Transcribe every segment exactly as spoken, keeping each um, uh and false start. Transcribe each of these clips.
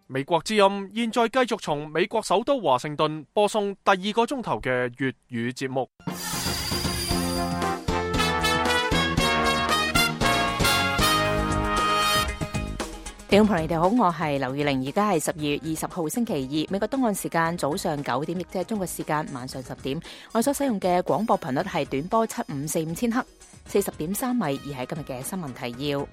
美國之音現在繼續從美國首都華盛頓播送第二個鐘頭嘅粵語節目。 聽眾朋友你哋好，我係劉玉玲，而家係十二月二十號星期二，美國東岸時間早上九點，亦即係中國時間晚上十點。我所使用嘅廣播頻率係短波七五四五千赫，四十點三米，而係今日嘅新聞提要。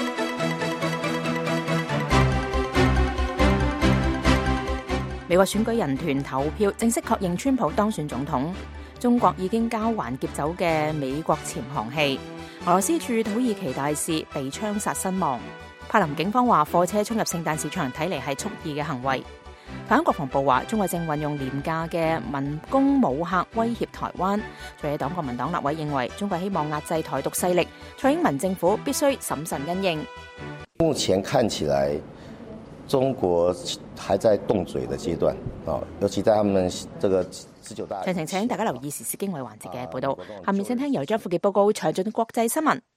美國選舉人團投票正式確認川普當選總統。中國已經交還劫走嘅美國潛航器。俄羅斯駐土耳其大使被槍殺身亡。柏林警方話貨車衝入聖誕市場，睇嚟係蓄意嘅行為。反國防部話中國正運用廉價嘅民工武嚇威脅台灣。在野黨國民黨立委認為中國希望壓制台獨勢力，蔡英文政府必須審慎因應。 目前看起來中國還在動嘴的階段，尤其在他們這個十九大。 詳情請大家留意時事經緯環節嘅報道。下面請聽由張富傑報告詳盡嘅國際新聞。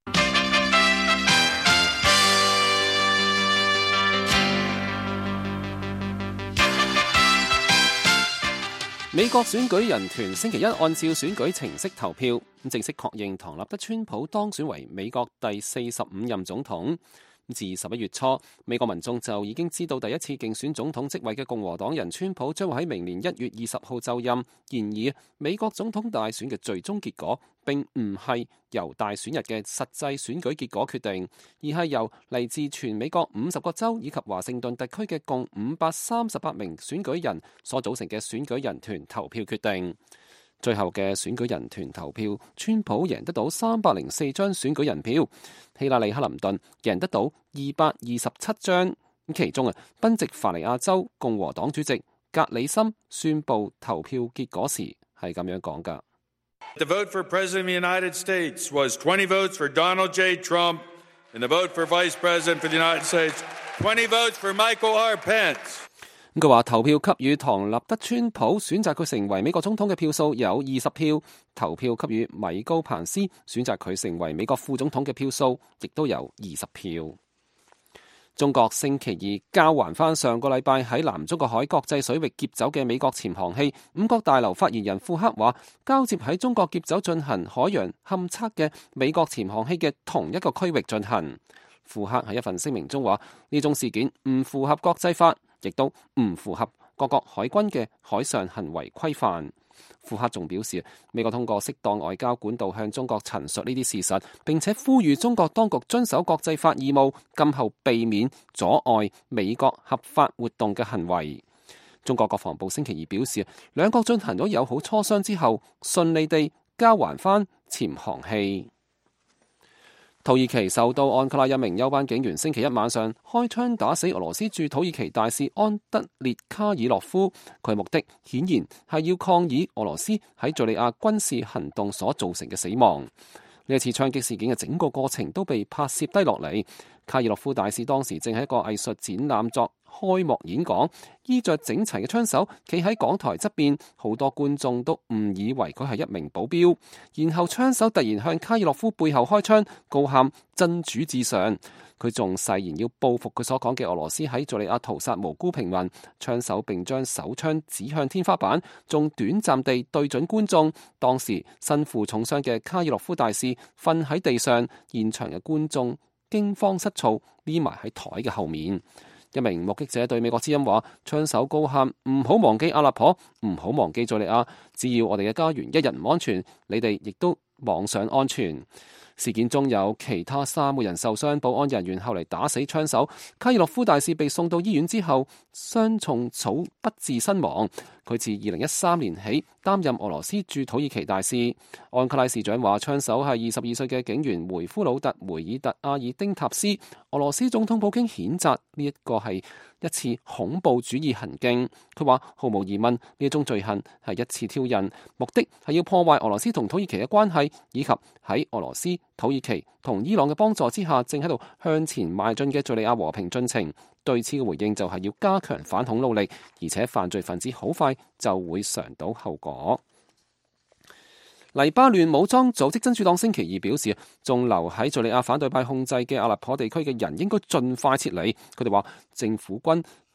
美國選舉人團星期一按照選舉程式投票，正式確認唐納德川普當選為美國第四十五任總統。自十一月初，美國民眾就已經知道第一次競選總統職位嘅共和黨人川普將會喺明年一月二十號就任。然而，美國總統大選嘅最終結果並唔係由大選日嘅實際選舉結果決定，而係由嚟自全美國五十個州以及華盛頓特區嘅共五百三十八名選舉人所組成嘅選舉人團投票決定。最後嘅選舉人團投票，川普贏得到三百零四張選舉人票，希拉里克林頓贏得到二百二十七張。其中啊，賓夕法尼亞州共和黨主席格里森宣布投票結果時係咁樣講㗎。 The vote for President of the United States was twenty votes for Donald J. Trump, and the vote for Vice President for the United States, twenty votes for Michael R. Pence. 佢話投票給予唐納德川普選擇佢成為美國總統嘅票數有二十票，投票給予米高彭斯選擇佢成為美國副總統嘅票數亦都有二十票。中國星期二交還翻上個禮拜喺南中國海國際水域劫走嘅美國潛航器。五角大樓發言人庫克話，交接喺中國劫走進行海洋勘測嘅美國潛航器嘅同一個區域進行。庫克喺一份聲明中話，呢種事件唔符合國際法，亦都唔符合各國海軍嘅海上行為規範。庫克仲表示，美國通過適當外交管道向中國陳述呢啲事實，並且呼籲中國當局遵守國際法義務，今後避免阻礙美國合法活動嘅行為。中國國防部星期二表示，兩國進行咗友好磋商之後，順利地交還翻潛航器。土耳其首都安卡拉一名休班警員星期一晚上開槍打死俄羅斯駐土耳其大使安德烈卡爾洛夫，佢目的顯然係要抗議俄羅斯喺敘利亞軍事行動所造成嘅死亡。呢一次槍擊事件嘅整個過程都被拍攝低落嚟。卡爾洛夫大使當時正喺一個藝術展覽作開幕演講，衣着整齊嘅槍手企喺講台側邊，好多觀眾都誤以為佢係一名保鏢。然後槍手突然向卡爾洛夫背後開槍，高喊真主至上。佢仲誓言要報復佢所講嘅俄羅斯喺敘利亞屠殺無辜平民。槍手並將手槍指向天花板，仲短暫地對準觀眾。當時身負重傷嘅卡爾洛夫大使瞓喺地上，現場嘅觀眾驚慌失措，匿埋喺台嘅後面。一名目擊者對美國之音話，槍手高喊唔好忘記阿勒頗，唔好忘記敘利亞，只要我哋嘅家園一日唔安全，你哋亦都妄想安全。事件中有其他三個人受傷，保安人員後嚟打死槍手。卡爾洛夫大使被送到醫院之後，傷重草不治身亡。佢自二零一三年起擔任俄羅斯駐土耳其大使。安卡拉市長話，槍手係二十二歲嘅警員梅夫魯特梅爾特阿爾丁塔斯。俄羅斯總統普京譴責呢一個係一次恐怖主義行徑。佢話毫無疑問，呢一種罪行係一次挑釁，目的係要破壞俄羅斯同土耳其嘅關係，以及喺俄羅斯、土耳其同伊朗嘅幫助之下，正喺度向前邁進嘅敘利亞和平進程。對此嘅回應就係要加強反恐努力，而且犯罪分子好快就會嘗到後果。黎巴嫩武裝組織真主黨星期二表示，仲留喺敘利亞反對派控制嘅阿勒頗地區嘅人應該盡快撤離。佢哋話政府軍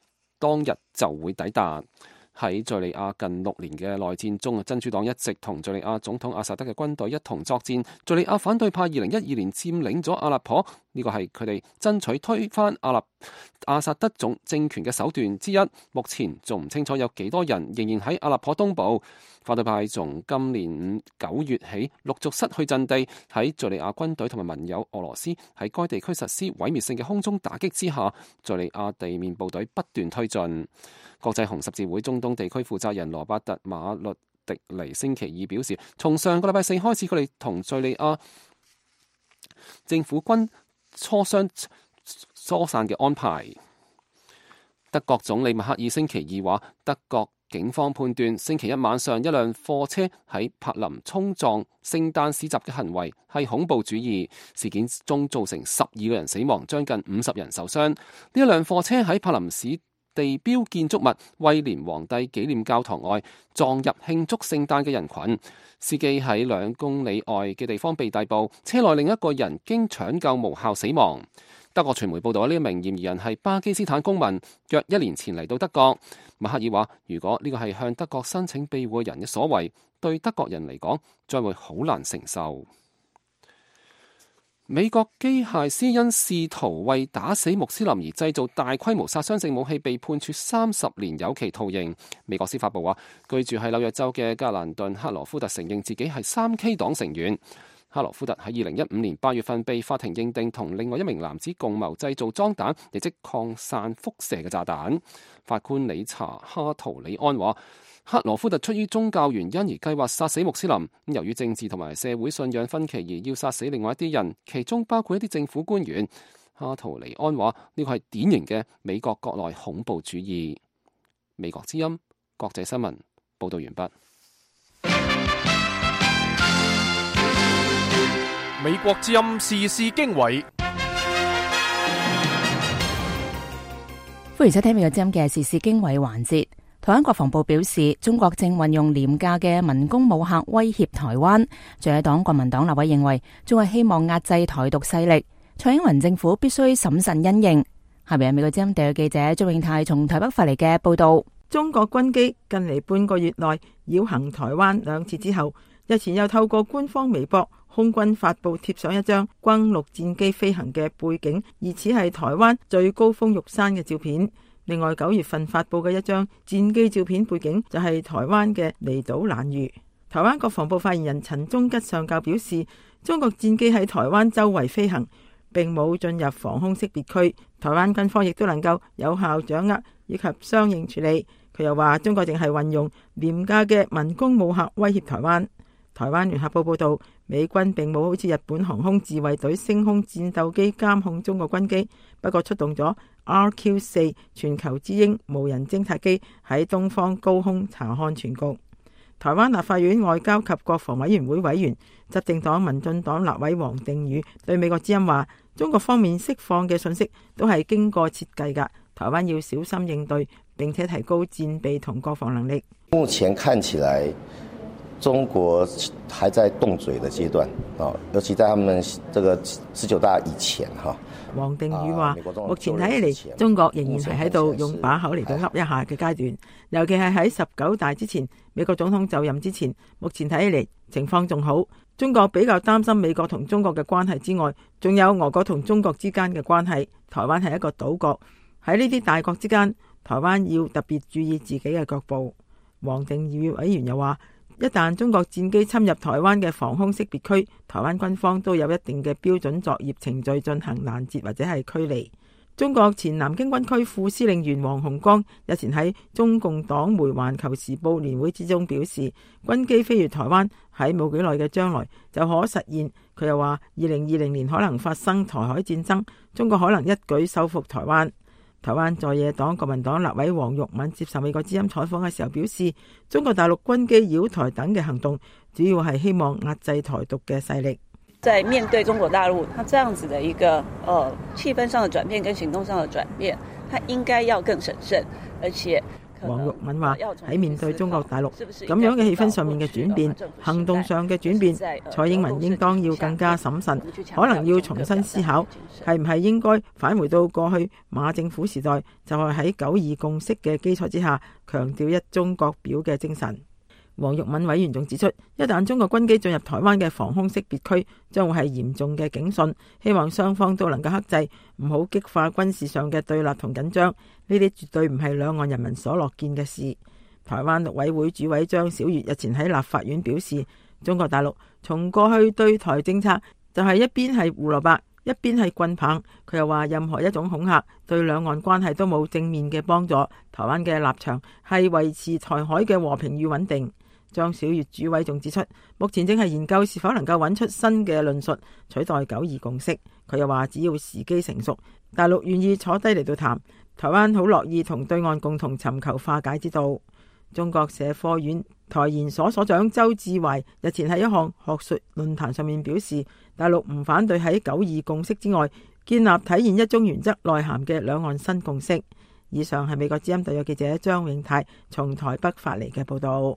當日就會抵達。喺敘利亞近六年嘅內戰中，真主黨一直同敘利亞總統阿薩德嘅軍隊一同作戰。敘利亞反對派二零一二年佔領咗阿勒頗，呢個係佢哋爭取推翻阿勒阿薩德總政權嘅手段之一。目前仲唔清楚有幾多人仍然喺阿勒頗東部。反對派從今年九月起陸續失去陣地，喺敘利亞軍隊同埋盟友俄羅斯喺該地區實施毀滅性嘅空中打擊之下，敘利亞地面部隊不斷推進。國際紅十字會中東地區負責人羅伯特馬律迪尼星期二表示，從上個禮拜四開始，佢哋同敘利亞政府軍磋商疏散嘅安排。德國總理默克爾星期二話，德國警方判斷星期一晚上一輛貨車喺柏林衝撞聖誕市集嘅行為係恐怖主義，事件中造成十二個人死亡，將近五十人受傷。呢一輛貨車喺柏林市地標建築物威廉皇帝紀念教堂外撞入慶祝聖誕嘅人群，司機喺兩公里外嘅地方被逮捕，車內另一個人經搶救無效死亡。德國傳媒報道，呢一名嫌疑人係巴基斯坦公民，約一年前嚟到德國。默克爾話，如果呢個係向德國申請庇護嘅人嘅所為，對德國人嚟講將會好難承受。美國機械師因試圖為打死穆斯林而製造大規模殺傷性武器，被判處三十年有期徒刑。美國司法部話，居住喺紐約州嘅格蘭頓克羅夫特承認自己係三 K 黨成員。克羅夫特喺二零一五年八月份被法庭認定同另外一名男子共謀製造裝彈，亦即擴散輻射嘅炸彈。法官理查哈圖里安話，克羅夫特出於宗教原因而計劃殺死穆斯林，由於政治同埋社會信仰分歧而要殺死另外一啲人，其中包括一啲政府官員。哈圖里安話，呢個係典型嘅美國國內恐怖主義。美國之音國際新聞報道完畢。 美國之音時事經緯， 歡迎收聽美國之音嘅時事經緯環節。台灣國防部表示，中國正運用廉價嘅民工武嚇威脅台灣。在野黨國民黨立委認為，中國希望壓制台獨勢力，蔡英文政府必須審慎因應。下面係美國之音特約記者張永泰從台北發嚟嘅報道。 中國軍機近嚟半個月內繞行台灣兩次之後，日前又透過官方微博空軍發布貼上一張轟六戰機飛行嘅背景，疑似係台灣最高峰玉山嘅照片。另外九月份發布嘅一張戰機照片背景就係台灣嘅離島蘭嶼。台灣國防部發言人陳忠吉上校表示，中國戰機喺台灣周圍飛行，並冇進入防空識別區，台灣軍方亦都能夠有效掌握以及相應處理。佢又話，中國淨係運用廉價嘅民工武嚇威脅台灣。台灣聯合報報道，美軍並冇好似日本航空自衛隊升空戰鬥機監控中國軍機，不過出動咗 R Q 四全球之鷹無人偵察機喺東方高空查看全局。台灣立法院外交及國防委員會委員、執政黨民進黨立委王定宇對美國之音話，中國方面釋放嘅信息都係經過設計㗎，台灣要小心應對，並且提高戰備同國防能力。 目前看起來中國還在動嘴的階段，尤其在他們這個十九大以前。 王定宇話，目前睇起嚟，中國仍然係喺度用把口嚟到噏一下嘅階段，尤其係喺十九大之前，美國總統就任之前，目前睇起嚟情況仲好。中國比較擔心美國同中國嘅關係之外，仲有俄國同中國之間嘅關係。台灣係一個島國，喺呢啲大國之間，台灣要特別注意自己嘅腳步。王定宇委員又話，一旦中國戰機侵入台灣嘅防空識別區，台灣軍方都有一定嘅標準作業程序進行攔截或者係驅離。中國前南京軍區副司令員黃洪光日前喺中共黨媒《環球時報》年會之中表示，軍機飛越台灣喺冇幾耐嘅將來就可實現。佢又話，二零二零年可能發生台海戰爭，中國可能一舉收復台灣。台灣在野黨國民黨立委黃玉敏接受美國之音採訪嘅時候表示，中國大陸軍機擾台等嘅行動，主要係希望壓制台獨嘅勢力。 在面對中國大陸，它這樣子的一個呃氣氛上的轉變跟行動上的轉變，它應該要更審慎，而且黃玉敏話喺面對中國大陸咁樣嘅氣氛上面嘅轉變、行動上嘅轉變，蔡英文應當要更加審慎，可能要重新思考係唔係應該返回到過去馬政府時代，就係喺九二共識嘅基礎之下強調一中各表嘅精神。黃玉敏委員仲指出，一旦中國軍機進入台灣嘅防空識別區，將會係嚴重嘅警訊，希望雙方都能夠克制，唔好激化軍事上嘅對立同緊張。呢啲絕對唔係兩岸人民所樂見嘅事。台灣陸委會主委張曉月日前喺立法院表示，中國大陸從過去對台政策就係一邊係胡蘿蔔，一邊係棍棒。佢又話，任何一種恐嚇對兩岸關係都冇正面嘅幫助。台灣嘅立場係維持台海嘅和平與穩定。張曉月主委仲指出，目前正係研究是否能夠揾出新嘅論述取代九二共識。佢又話，只要時機成熟，大陸願意坐低嚟到談，台灣好樂意同對岸共同尋求化解之道。中國社科院台研所所長周志懷日前喺一項學術論壇上面表示，大陸唔反對喺九二共識之外建立體現一中原則內涵嘅兩岸新共識。以上係美國之音特約記者張永泰從台北發嚟嘅報道。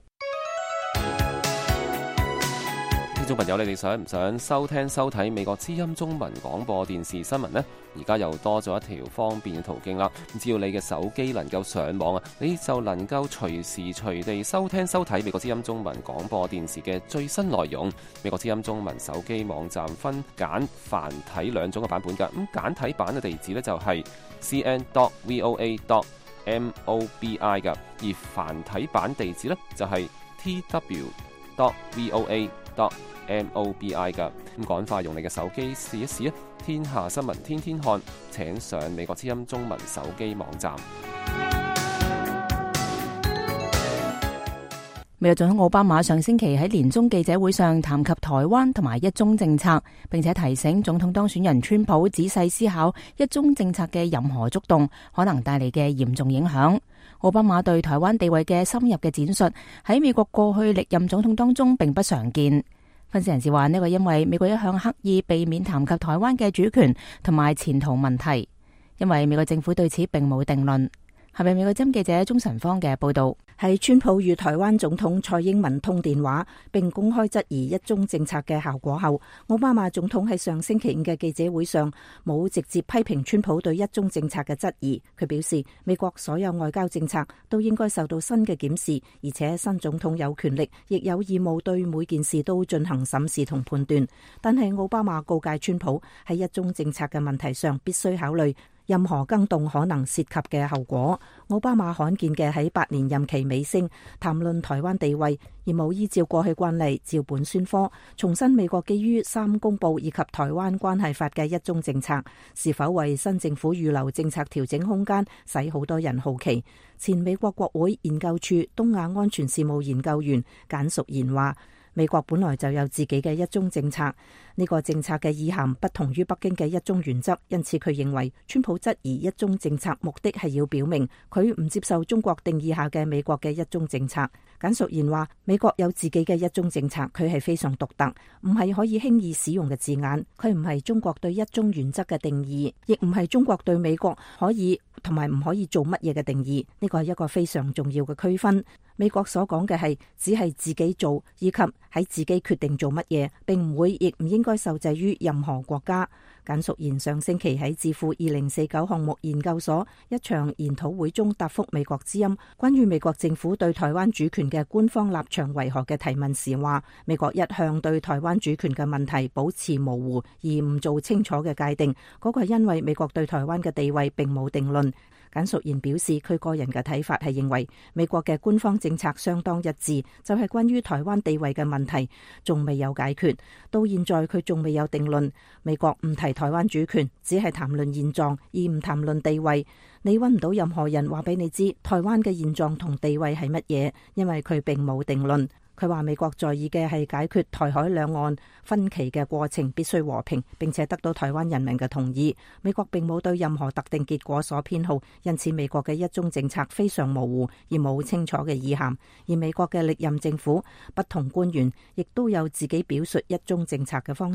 聽眾朋友，你哋想唔想收聽收睇美國之音中文廣播電視新聞呢？而家又多咗一條方便嘅途徑啦。只要你嘅手機能夠上網啊，你就能夠隨時隨地收聽收睇美國之音中文廣播電視嘅最新內容。美國之音中文手機網站分簡繁體兩種嘅版本㗎。咁簡體版嘅地址呢，就係 c n dot v o a dot m o b i 㗎，而繁體版地址呢，就係 t w dot v o a dot m o b i 㗎。咁趕快用你嘅手機試一試啊！天下新聞天天看，請上美國之音中文手機網站。 美國總統奧巴馬上星期喺年終記者會上談及台灣同埋一中政策，並且提醒總統當選人川普仔細思考一中政策嘅任何觸動可能帶嚟嘅嚴重影響。奧巴馬對台灣地位嘅深入嘅展述喺美國過去歷任總統當中並不常見。分析人士話，呢個因為美國一向刻意避免談及台灣嘅主權同埋前途問題，因為美國政府對此並冇定論。係咪美國之音記者鍾晨芳嘅報道？ 係川普與台灣總統蔡英文通電話，並公開質疑一中政策嘅效果後，奧巴馬總統喺上星期五嘅記者會上冇直接批評川普對一中政策嘅質疑。佢表示，美國所有外交政策都應該受到新嘅檢視，而且新總統有權力，亦有義務對每件事都進行審視同判斷。但係奧巴馬告誡川普喺一中政策嘅問題上必須考慮任何更動可能涉及嘅後果。奧巴馬罕見嘅喺八年任期尾聲談論台灣地位，而冇依照過去慣例照本宣科，重申美國基於三公報以及台灣關係法嘅一中政策，是否為新政府預留政策調整空間，使好多人好奇。前美國國會研究處東亞安全事務研究員簡淑賢話，美國本來就有自己嘅一中政策，呢個政策嘅意涵不同於北京嘅一中原則，因此佢認為川普質疑一中政策目的係要表明佢唔接受中國定義下嘅美國嘅一中政策。簡淑賢話，美國有自己嘅一中政策，佢係非常獨特，唔係可以輕易使用嘅字眼，佢唔係中國對一中原則嘅定義，亦唔係中國對美國可以同埋唔可以做乜嘢嘅定義，呢個係一個非常重要嘅區分。美國所講嘅係只係自己做，以及喺自己決定做乜嘢，並唔會亦唔應該受制於任何國家。簡淑賢上星期喺智庫二零四九項目研究所一場研討會中答覆美國之音關於美國政府對台灣主權嘅官方立場為何嘅提問時話，美國一向對台灣主權嘅問題保持模糊，而唔做清楚嘅界定，嗰個係因為美國對台灣嘅地位並冇定論。簡淑賢表示，佢個人嘅睇法係認為美國嘅官方政策相當一致，就係關於台灣地位嘅問題仲未有解決，到現在佢仲未有定論。美國唔提台灣主權，只係談論現狀，而唔談論地位。你搵唔到任何人話俾你知台灣嘅現狀同地位係乜嘢，因為佢並冇定論。佢話美國在意嘅係解決台海兩岸分歧嘅過程必須和平，並且得到台灣人民嘅同意。美國並冇對任何特定結果所偏好，因此美國嘅一中政策非常模糊，而冇清楚嘅意涵。而美國嘅歷任政府不同官員亦都有自己表述一中政策嘅方式。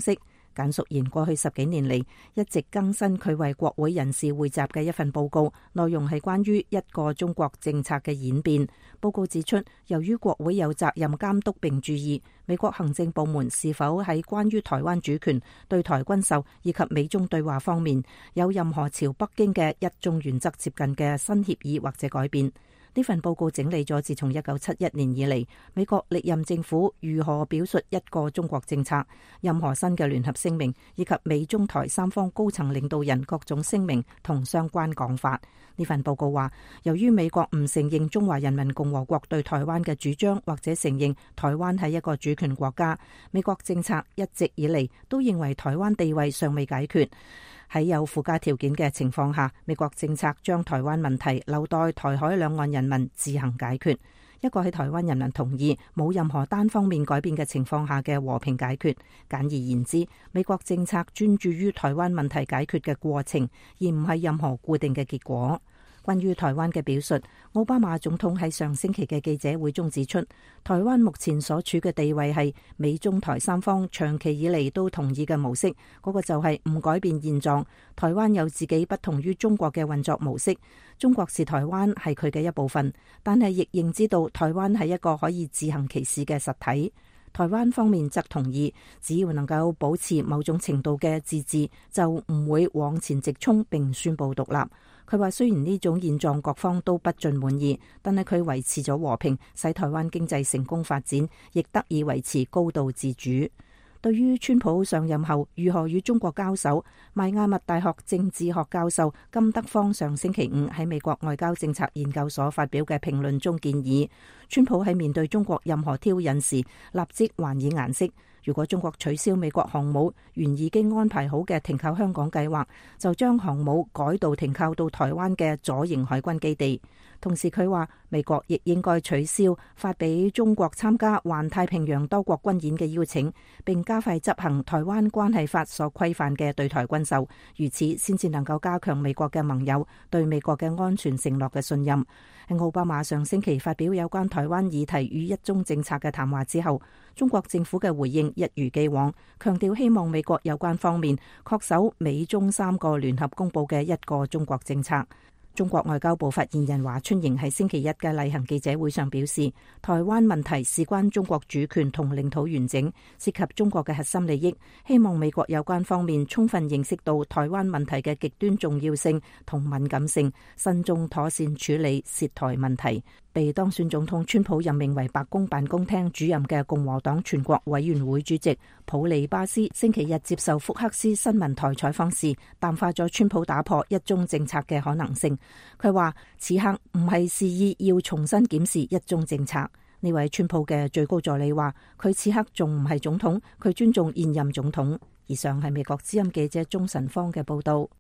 簡淑賢過去十幾年嚟一直更新佢為國會人士匯集嘅一份報告，內容係關於一個中國政策嘅演變。報告指出，由於國會有責任監督並注意美國行政部門是否喺關於台灣主權、對台軍售以及美中對話方面有任何朝北京嘅一中原則接近嘅新協議或者改變。呢份報告整理咗自從一九七一年以嚟美國歷任政府如何表述一個中國政策，任何新嘅聯合聲明以及美中台三方高層領導人各種聲明同相關講法。呢份報告話，由於美國唔承認中華人民共和國對台灣嘅主張，或者承認台灣係一個主權國家，美國政策一直以嚟都認為台灣地位尚未解決。喺有附加條件嘅情況下，美國政策將台灣問題留待台海兩岸人民自行解決，一個喺台灣人民同意、冇任何單方面改變嘅情況下嘅和平解決。簡而言之，美國政策專注於台灣問題解決嘅過程，而唔係任何固定嘅結果。關於台灣嘅表述，奧巴馬總統喺上星期嘅記者會中指出，台灣目前所處嘅地位係美中台三方長期以嚟都同意嘅模式，嗰個就係唔改變現狀。台灣有自己不同於中國嘅運作模式，中國視台灣係佢嘅一部分，但係亦認知到台灣係一個可以自行其事嘅實體。台灣方面則同意，只要能夠保持某種程度嘅自治，就唔會往前直衝並宣布獨立。佢話雖然呢種現狀各方都不盡滿意，但係佢維持咗和平，使台灣經濟成功發展，亦得以維持高度自主。對於川普上任後如何與中國交手，邁阿密大學政治學教授金德芳上星期五喺美國外交政策研究所發表嘅評論中建議，川普喺面對中國任何挑釁時立即還以顏色。如果中國取消美國航母原已經安排好嘅停靠香港計劃，就將航母改道停靠到台灣嘅左營海軍基地。同時佢話，美國亦應該取消發俾中國參加環太平洋多國軍演嘅邀請，並加快執行台灣關係法所規範嘅對台軍售，如此先至能夠加強美國嘅盟友對美國嘅安全承諾嘅信任。喺奧巴馬上星期發表有關台灣議題與一中政策嘅談話之後，中國政府嘅回應一如既往，強調希望美國有關方面恪守美中三個聯合公佈嘅一個中國政策。中國外交部發言人華春瑩喺星期一嘅例行記者會上表示，台灣問題事關中國主權同領土完整，涉及中國嘅核心利益，希望美國有關方面充分認識到台灣問題嘅極端重要性同敏感性，慎重妥善處理涉台問題。被當選總統川普任命為白宮辦公廳主任嘅共和黨全國委員會主席普利巴斯星期日接受福克斯新聞台採訪時，淡化咗川普打破一中政策嘅可能性。佢話此刻唔係示意要重新檢視一中政策。呢位川普嘅最高助理話，佢此刻仲唔係總統，佢尊重現任總統。以上係美國之音記者鍾晨芳嘅報道。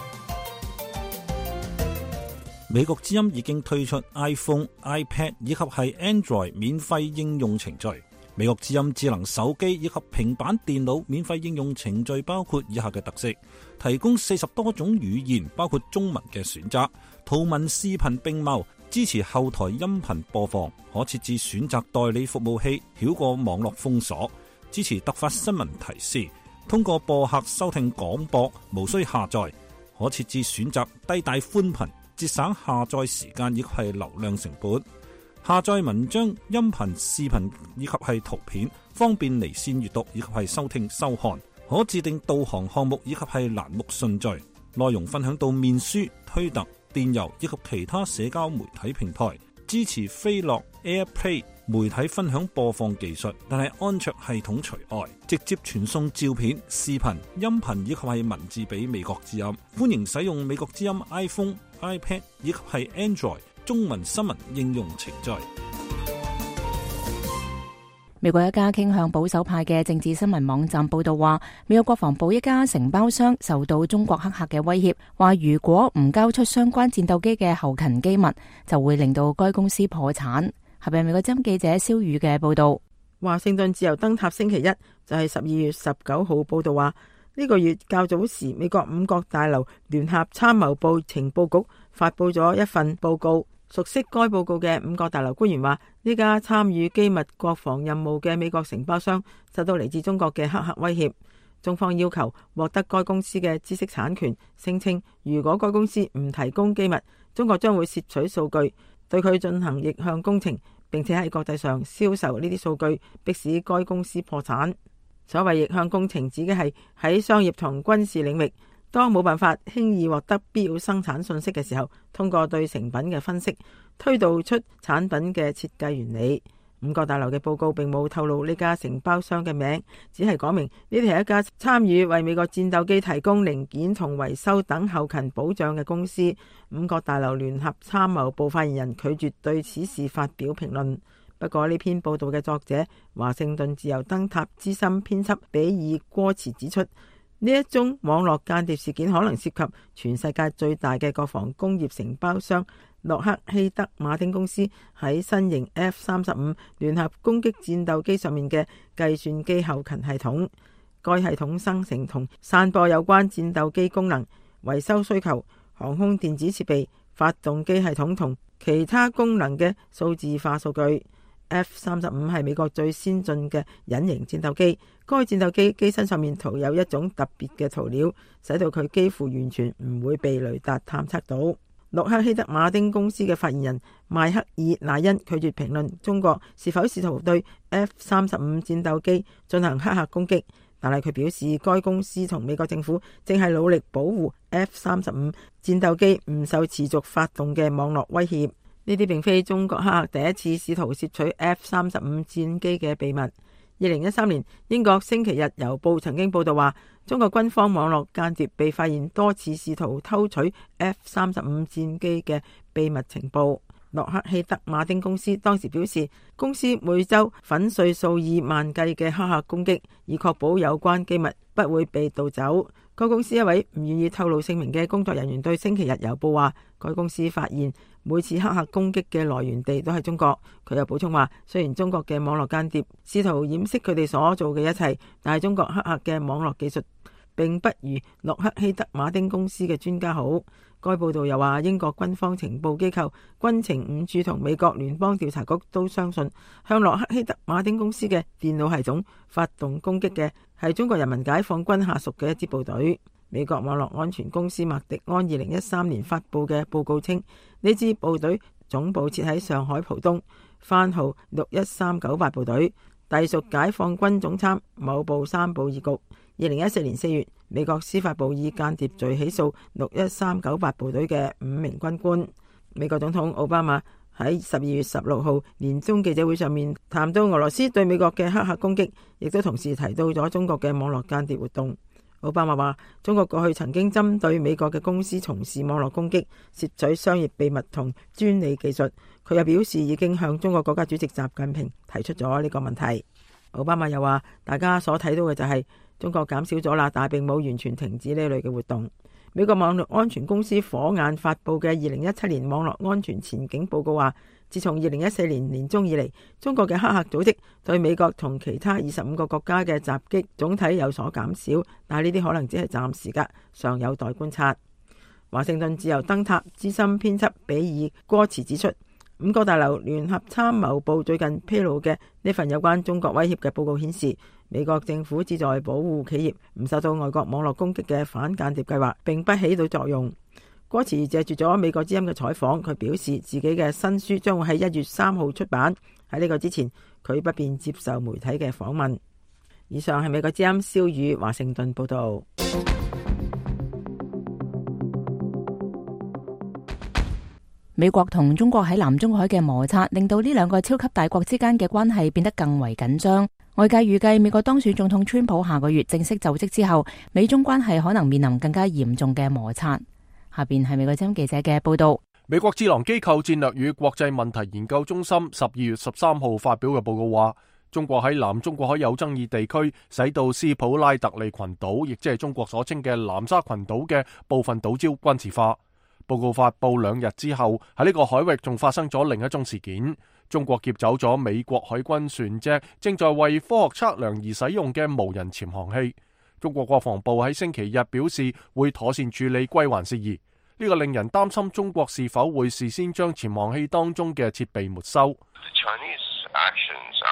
美國之音已經推出 iPhone、iPad 以及係 Android 免費應用程序。美國之音智能手機以及平板電腦免費應用程序包括以下嘅特色：提供四十多種語言，包括中文嘅選擇，圖文視頻並茂，支持後台音頻播放，可設置選擇代理服務器，繞過網絡封鎖，支持突發新聞提示，通過播客收聽廣播，無需下載，可設置選擇低帶寬頻，節省下載時間以及係流量成本，下載文章、音頻、視頻以及係圖片，方便離線閱讀以及係收聽收看，可自定導航項目以及係欄目順序，內容分享到面書、推特、電郵以及其他社交媒體平台，支持飛樂 AirPlay 媒體分享播放技術，但係安卓系統除外，直接傳送照片、視頻、音頻以及係文字俾美國之音。歡迎使用美國之音 iPhone、iPad 以及係 Android 中文新聞應用程序。 美國一家傾向保守派嘅政治新聞網站報道話，美國國防部一家承包商受到中國黑客嘅威脅，話如果唔交出相關戰鬥機嘅後勤機密，就會令到該公司破產。係咪美國之音記者蕭宇嘅報道？ 華盛頓自由燈塔星期一就係十二月十九號報道話，呢個月較早時，美國五角大樓聯合參謀部情報局發佈咗一份報告。熟悉該報告嘅五角大樓官員話，呢家參與機密國防任務嘅美國承包商受到嚟自中國嘅黑客威脅。 中方要求獲得該公司嘅知識產權，聲稱如果該公司唔提供機密，中國將會竊取數據，對佢進行逆向工程，並且喺國際上銷售呢啲數據，迫使該公司破產。所謂逆向工程指嘅係喺商業同軍事領域，當冇辦法輕易獲得必要生產信息嘅時候，通過對成品嘅分析，推導出產品嘅設計原理。五角大樓嘅報告並冇透露呢家承包商嘅名，只係講明呢啲係一家參與為美國戰鬥機提供零件同維修等後勤保障嘅公司。五角大樓聯合參謀部發言人拒絕對此事發表評論。不過呢篇報道嘅作者華盛頓自由燈塔資深編輯比爾戈茨指出，呢一宗網絡間諜事件可能涉及全世界最大嘅國防工業承包商洛克希德馬丁公司喺新型 F 三十五聯合攻擊戰鬥機上面嘅計算機後勤系統。該系統生成同散播有關戰鬥機功能、維修需求、航空電子設備、發動機系統同其他功能嘅數字化數據。F 三十五係美國最先進嘅隱形戰鬥機，該戰鬥機機身上面塗有一種特別嘅塗料，使到佢幾乎完全唔會被雷達探測到。洛克希德馬丁公司嘅發言人邁克爾賴恩拒絕評論中國是否試圖對 F 三十五戰鬥機進行黑客攻擊，但係佢表示該公司同美國政府正係努力保護 F 三十五戰鬥機唔受持續發動嘅網絡威脅。呢啲並非中國黑客第一次試圖竊取 F 三十五戰機嘅秘密。二零一三年，英國星期日郵報曾經報道話，中國軍方網絡間諜被發現多次試圖偷取 F 三十五戰機嘅秘密情報。洛克希德馬丁公司當時表示，公司每週粉碎數以萬計嘅黑客攻擊，以確保有關機密不會被盜走。該公司一位唔願意透露姓名嘅工作人員對星期日郵報話，該公司發現每次黑客攻擊嘅來源地都係中國。佢又補充話，雖然中國嘅網絡間諜試圖掩飾佢哋所做嘅一切，但係中國黑客嘅網絡技術並不如洛克希德馬丁公司嘅專家好。該報道又話，英國軍方情報機構軍情五處同美國聯邦調查局都相信，向洛克希德馬丁公司嘅電腦系統發動攻擊嘅係中國人民解放軍下屬嘅一支部隊。美國網絡安全公司麥迪安二零一三年發布嘅報告稱，呢支部隊總部設喺上海浦東，番號六一三九八部隊，隸屬解放軍總參某部三部二局。二零一四年四月，美國司法部以間諜罪起訴六一三九八部隊嘅五名軍官。美國總統奧巴馬喺十二月十六號年終記者會上面談到俄羅斯對美國嘅黑客攻擊，亦都同時提到咗中國嘅網絡間諜活動。奧巴馬話，中國過去曾經針對美國嘅公司從事網絡攻擊，竊取商業秘密同專利技術。佢又表示已經向中國國家主席習近平提出咗呢個問題。奧巴馬又話，大家所睇到嘅就係中國減少咗啦，但係並冇完全停止呢類嘅活動。美國網絡安全公司火眼發佈嘅二零一七年網絡安全前景報告話，自從二零一四年年中以嚟，中國嘅黑客組織對美國同其他二十五個國家嘅襲擊總體有所減少，但係呢啲可能只係暫時㗎，尚有待觀察。華盛頓自由燈塔資深編輯比爾戈茨指出，五角大樓聯合參謀部最近披露嘅呢份有關中國威脅嘅報告顯示，美國政府旨在保護企業唔受到外國網絡攻擊嘅反間諜計劃並不起到作用。戈茨借住咗美國之音嘅採訪，佢表示自己嘅新書將會喺一月三號出版。喺呢個之前，佢不便接受媒體嘅訪問。以上係美國之音蕭宇華盛頓報道。 美國同中國喺南中海嘅摩擦，令到呢兩個超級大國之間嘅關係變得更為緊張。外界預計美國當選總統川普下個月正式就職之後，美中關係可能面臨更加嚴重嘅摩擦。下邊係美國之音記者嘅報道。 美國智囊機構戰略與國際問題研究中心十二月十三號發表嘅報告話，中國喺南中國海有爭議地區使到斯普拉特利群島，亦即係中國所稱嘅南沙群島嘅部分島礁軍事化。報告發布兩日之後，喺呢個海域仲發生咗另一宗事件，中國劫走咗美國海軍船隻正在為科學測量而使用嘅無人潛航器。中國國防部喺星期日表示會妥善處理歸還事宜，呢個令人擔心中國是否會事先將潛航器當中嘅設備沒收。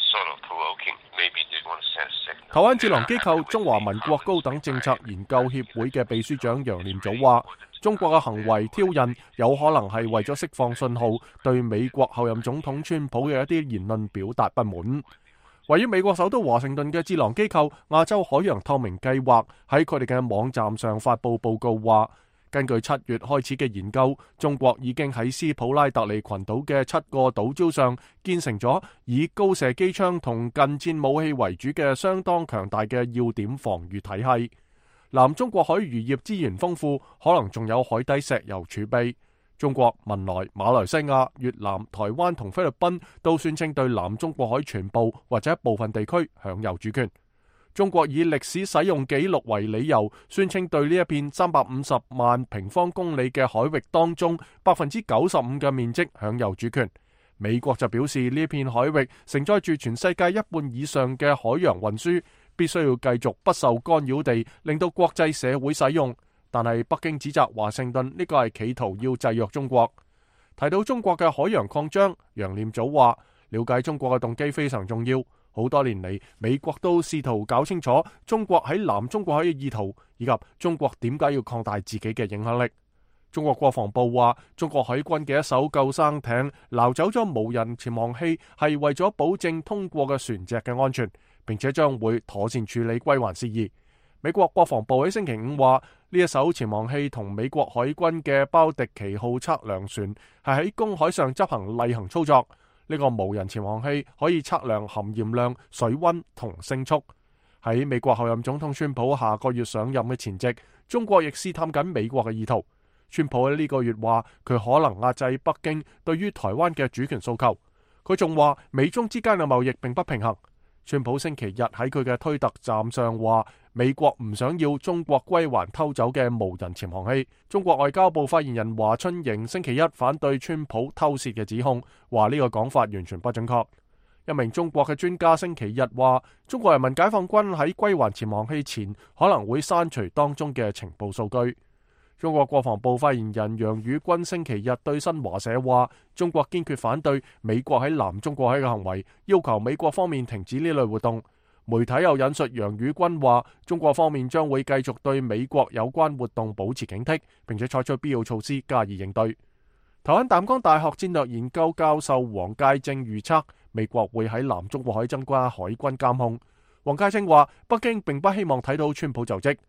台灣智囊機構中華民國高等政策研究協會嘅秘書長楊念祖話，中國嘅行為挑釁有可能係為咗釋放信號，對美國後任總統川普嘅一啲言論表達不滿。位於美國首都華盛頓嘅智囊機構亞洲海洋透明計劃喺佢哋嘅網站上發佈報告話，根據七月開始嘅研究，中國已經喺斯普拉特利群島嘅七個島礁上建成咗以高射機槍同近戰武器為主嘅相當強大嘅要點防禦體系。南中國海漁業資源豐富，可能仲有海底石油儲備。中國、文萊、馬來西亞、越南、台灣同菲律賓都宣稱對南中國海全部或者部分地區享有主權。中國以歷史使用紀錄為理由，宣稱對呢一片三百五十萬平方公里嘅海域當中，百分之九十五嘅面積享有主權。美國就表示呢片海域承載住全世界一半以上嘅海洋運輸，必須要繼續不受干擾地令到國際社會使用。但係北京指責華盛頓呢個係企圖要制約中國。提到中國嘅海洋擴張，楊念祖話，了解中國嘅動機非常重要。好多年嚟，美國都試圖搞清楚中國喺南中國海嘅意圖，以及中國點解要擴大自己嘅影響力。中國國防部話，中國海軍嘅一艘救生艇撈走咗無人潛航器，係為咗保證通過嘅船隻嘅安全，並且將會妥善處理歸還事宜。美國國防部喺星期五話，呢一艘潛航器同美國海軍嘅包迪奇號測量船係喺公海上執行例行操作。呢個無人潛航器可以測量含鹽量、水溫同聲速。喺美國後任總統川普下個月上任嘅前夕，中國亦試探緊美國嘅意圖。川普喺呢個月話，佢可能壓制北京對於台灣嘅主權訴求。佢仲話，美中之間嘅貿易並不平衡。川普星期日喺佢嘅推特站上話，美國唔想要中國歸還偷走嘅無人潛航器。中國外交部發言人華春瑩星期一反對川普偷竊嘅指控，話呢個講法完全不準確。一名中國嘅專家星期日話，中國人民解放軍喺歸還潛航器前可能會刪除當中嘅情報數據。中國國防部發言人楊宇軍星期日對新華社話，中國堅決反對美國喺南中國海嘅行為，要求美國方面停止呢類活動。媒體又引述楊宇軍話，中國方面將會繼續對美國有關活動保持警惕，並且採取必要措施加以應對。台灣淡江大學戰略研究教授黃介正預測，美國會喺南中國海增加海軍監控。黃介正話，北京並不希望睇到川普就職。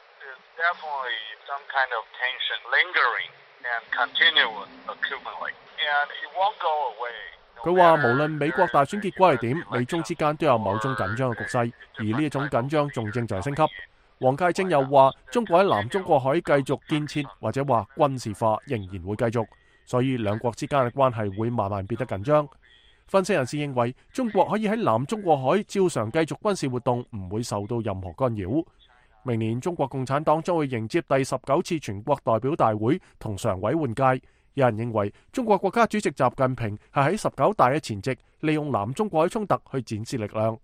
佢話無論美國大選結果係點，美中之間都有某種緊張嘅局勢，而呢一種緊張仲正在升級。黃介正又話，中國喺南中國海繼續建設或者話軍事化仍然會繼續，所以兩國之間嘅關係會慢慢變得緊張。分析人士認為，中國可以喺南中國海照常繼續軍事活動，唔會受到任何干擾。明年中國共產黨將會迎接第十九次全國代表大會同常委換屆。有人認為，中國國家主席習近平係喺十九大嘅前夕，利用南中國海衝突去展示力量。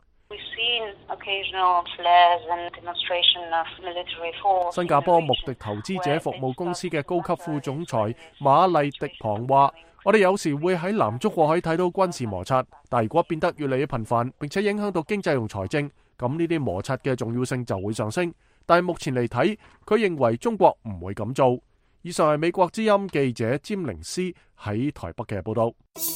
新加坡穆迪投資者服務公司嘅高級副總裁馬麗迪龐話，我哋有時會喺南中國海睇到軍事摩擦，但如果變得越嚟越頻繁，並且影響到經濟同財政，咁呢啲摩擦嘅重要性就會上升。但係目前嚟睇，佢認為中國唔會咁做。以上係美國之音記者詹寧斯喺台北嘅報道。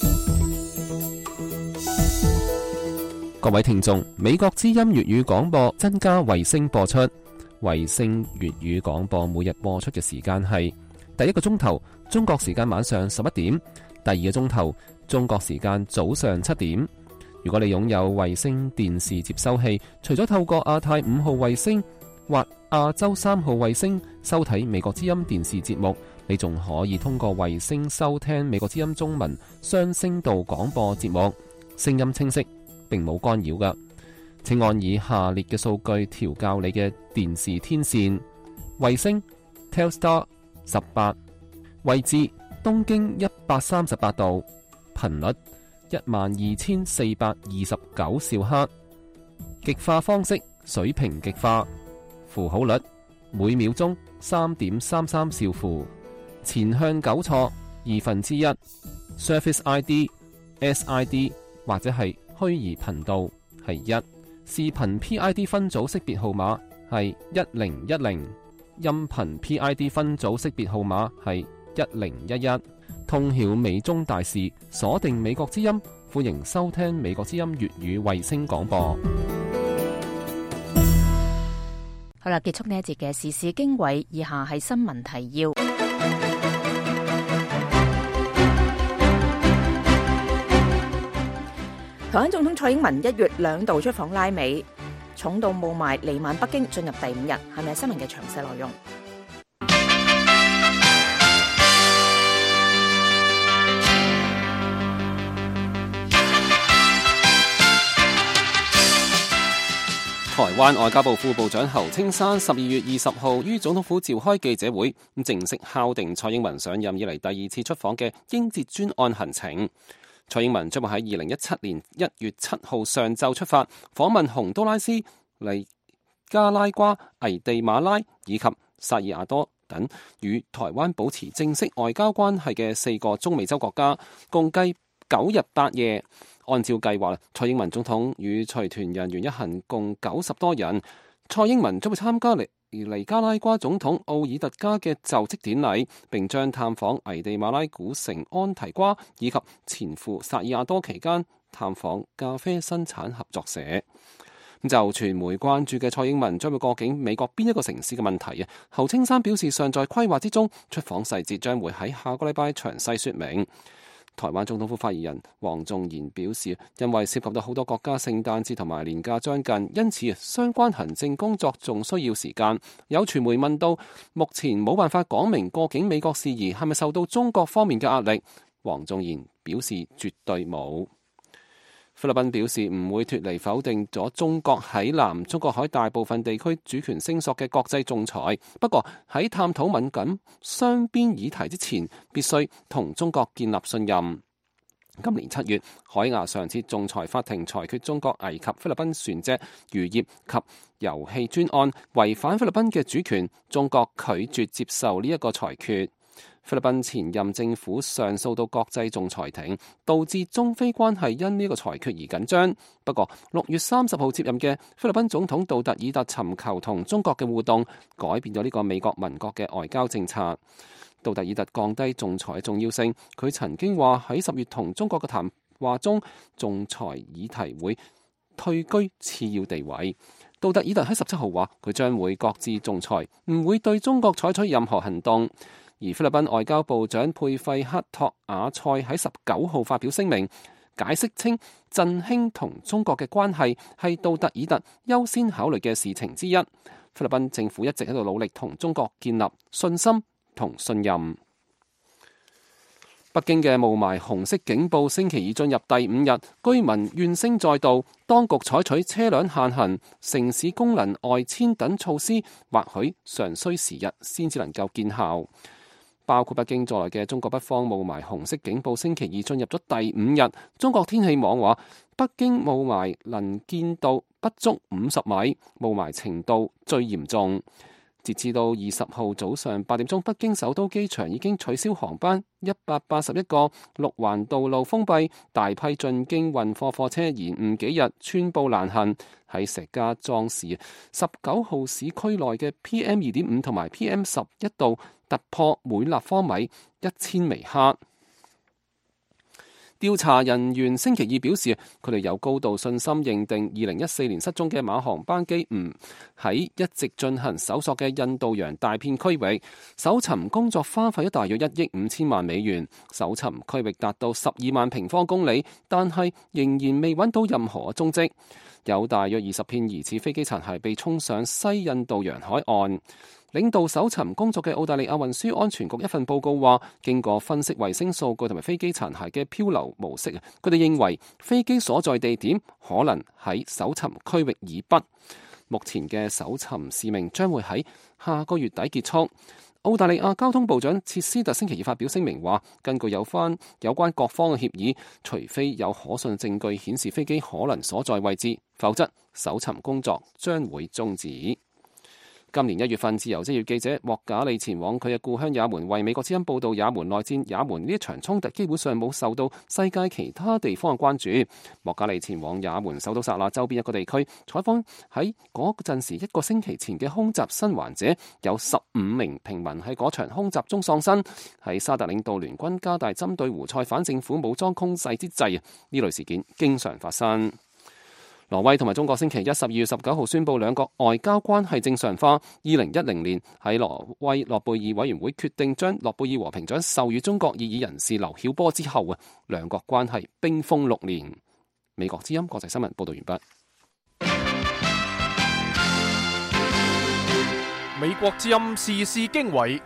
各位聽眾，美國之音粵語廣播增加衛星播出，衛星粵語廣播每日播出嘅時間係第一個鐘頭中國時間晚上十一點，第二個鐘頭中國時間早上七點。如果你擁有衛星電視接收器，除咗透過亞太五號衛星或亞洲三號衛星收睇美國之音電視節目，你仲可以通過衛星收聽美國之音中文雙聲道廣播節目，聲音清晰，並冇干擾㗎。請按以下列嘅數據調校你嘅電視天線：衛星 Telstar 十八，位置東經一百三十八度，頻率一萬二千四百二十九兆赫，極化方式水平極化，符號率每秒鐘三點三三兆符，前向糾錯二分之一，Surface I D、S I D 或者係虛擬頻道係一，視頻 P I D 分組識別號碼係一零一零，音頻 P I D 分組識別號碼係一零一一。通曉美中大事，鎖定美國之音，歡迎收聽美國之音粵語衛星廣播。 好啦，結束呢一節嘅時事經緯，以下係新聞提要。台灣總統蔡英文一月兩度出訪拉美，重到霧霾彌漫北京，進入第五日，係咪新聞嘅詳細內容？ 台灣外交部副部長侯青山十二月二十號於總統府召開記者會，正式敲定蔡英文上任以嚟第二次出訪嘅應節專案行程。蔡英文將會喺二零一七年一月七號上晝出發，訪問洪都拉斯、尼加拉瓜、危地馬拉以及薩爾瓦多等與台灣保持正式外交關係嘅四個中美洲國家，共計九日八夜。按照計劃，蔡英文總統與隨團人員一行共九十多人。蔡英文將會參加尼尼加拉瓜總統奧爾特加嘅就職典禮，並將探訪危地馬拉古城安提瓜，以及前赴薩爾瓦多期間探訪咖啡生產合作社。就傳媒關注嘅蔡英文將會過境美國邊一個城市嘅問題啊，侯青山表示尚在規劃之中，出訪細節將會喺下個禮拜詳細說明。台灣總統府發言人黃仲賢表示，因為涉及到好多國家聖誕節同埋年假將近，因此相關行政工作仲需要時間。有傳媒問到，目前冇辦法講明過境美國事宜係咪受到中國方面嘅壓力，黃仲賢表示絕對冇。菲律賓表示唔會脫離否定咗中國喺南中國海大部分地區主權聲索嘅國際仲裁，不過喺探討敏感雙邊議題之前，必須同中國建立信任。今年七月，海牙上次仲裁法庭裁決中國危及菲律賓船隻漁業及油氣專案，違反菲律賓嘅主權，中國拒絕接受呢一個裁決。菲律賓前任政府上訴到國際仲裁庭，導致中菲關係因呢個裁決而緊張。不過六月三十號接任嘅菲律賓總統杜特爾特尋求同中國嘅互動，改變咗呢個美國民國嘅外交政策。杜特爾特降低仲裁嘅重要性，佢曾經話喺十月同中國嘅談話中，仲裁議題會退居次要地位。杜特爾特喺十七號話，佢將會擱置仲裁，唔會對中國採取任何行動。而菲律賓外交部長佩費克托瓦塞喺十九號發表聲明，解釋稱振興同中國嘅關係係杜特爾特優先考慮嘅事情之一。菲律賓政府一直喺度努力同中國建立信心同信任。北京嘅霧霾紅色警報星期二進入第五日，居民怨聲載道，當局採取車輛限行、城市功能外遷等措施，或許尚需時日先至能夠見效。包括北京在內嘅中國北方霧霾紅色警報星期二進入咗第五日。中國天氣網話，北京霧霾能見度不足五十米，霧霾程度最嚴重。截至到二十號早上八點鐘，北京首都機場已經取消航班一百八十一個，六環道路封閉，大批進京運貨貨車延誤幾日，寸步難行。喺石家莊市十九號市區內嘅 P M 二點五 同埋 P M 十一度突破每立方米一千微克。調查人員星期二表示，佢哋有高度信心認定二零一四年失蹤嘅馬航班機唔喺一直進行搜索嘅印度洋大片區域。搜尋工作花費咗大約一億五千萬美元，搜尋區域達到十二萬平方公里，但係仍然未揾到任何蹤跡。有大約二十片疑似飛機殘骸被沖上西印度洋海岸。領導搜尋工作嘅澳大利亞運輸安全局一份報告話，經過分析衛星數據同埋飛機殘骸嘅漂流模式，佢哋認為飛機所在地點可能喺搜尋區域以北。目前嘅搜尋使命將會喺下個月底結束。澳大利亞交通部長切斯特星期二發表聲明話，根據有關有關各方嘅協議，除非有可信證據顯示飛機可能所在位置，否則搜尋工作將會終止。 今年一月份，自由職業記者莫賈利前往佢嘅故鄉也門，為美國之音報道也門內戰。也門呢一場衝突基本上冇受到世界其他地方嘅關注。莫賈利前往也門首都薩那周邊一個地區採訪，喺嗰陣時一個星期前嘅空襲生還者，有十五名平民喺嗰場空襲中喪生。喺沙特領導聯軍加大針對胡塞反政府武裝攻勢之際，呢類事件經常發生。挪威同埋中國星期一十二月十九號宣布兩國外交關係正常化。二零一零年喺挪威諾貝爾委員會決定將諾貝爾和平獎授予中國異議人士劉曉波之後啊，兩國關係冰封六年。美國之音國際新聞報道完畢。 美國之音時事經緯，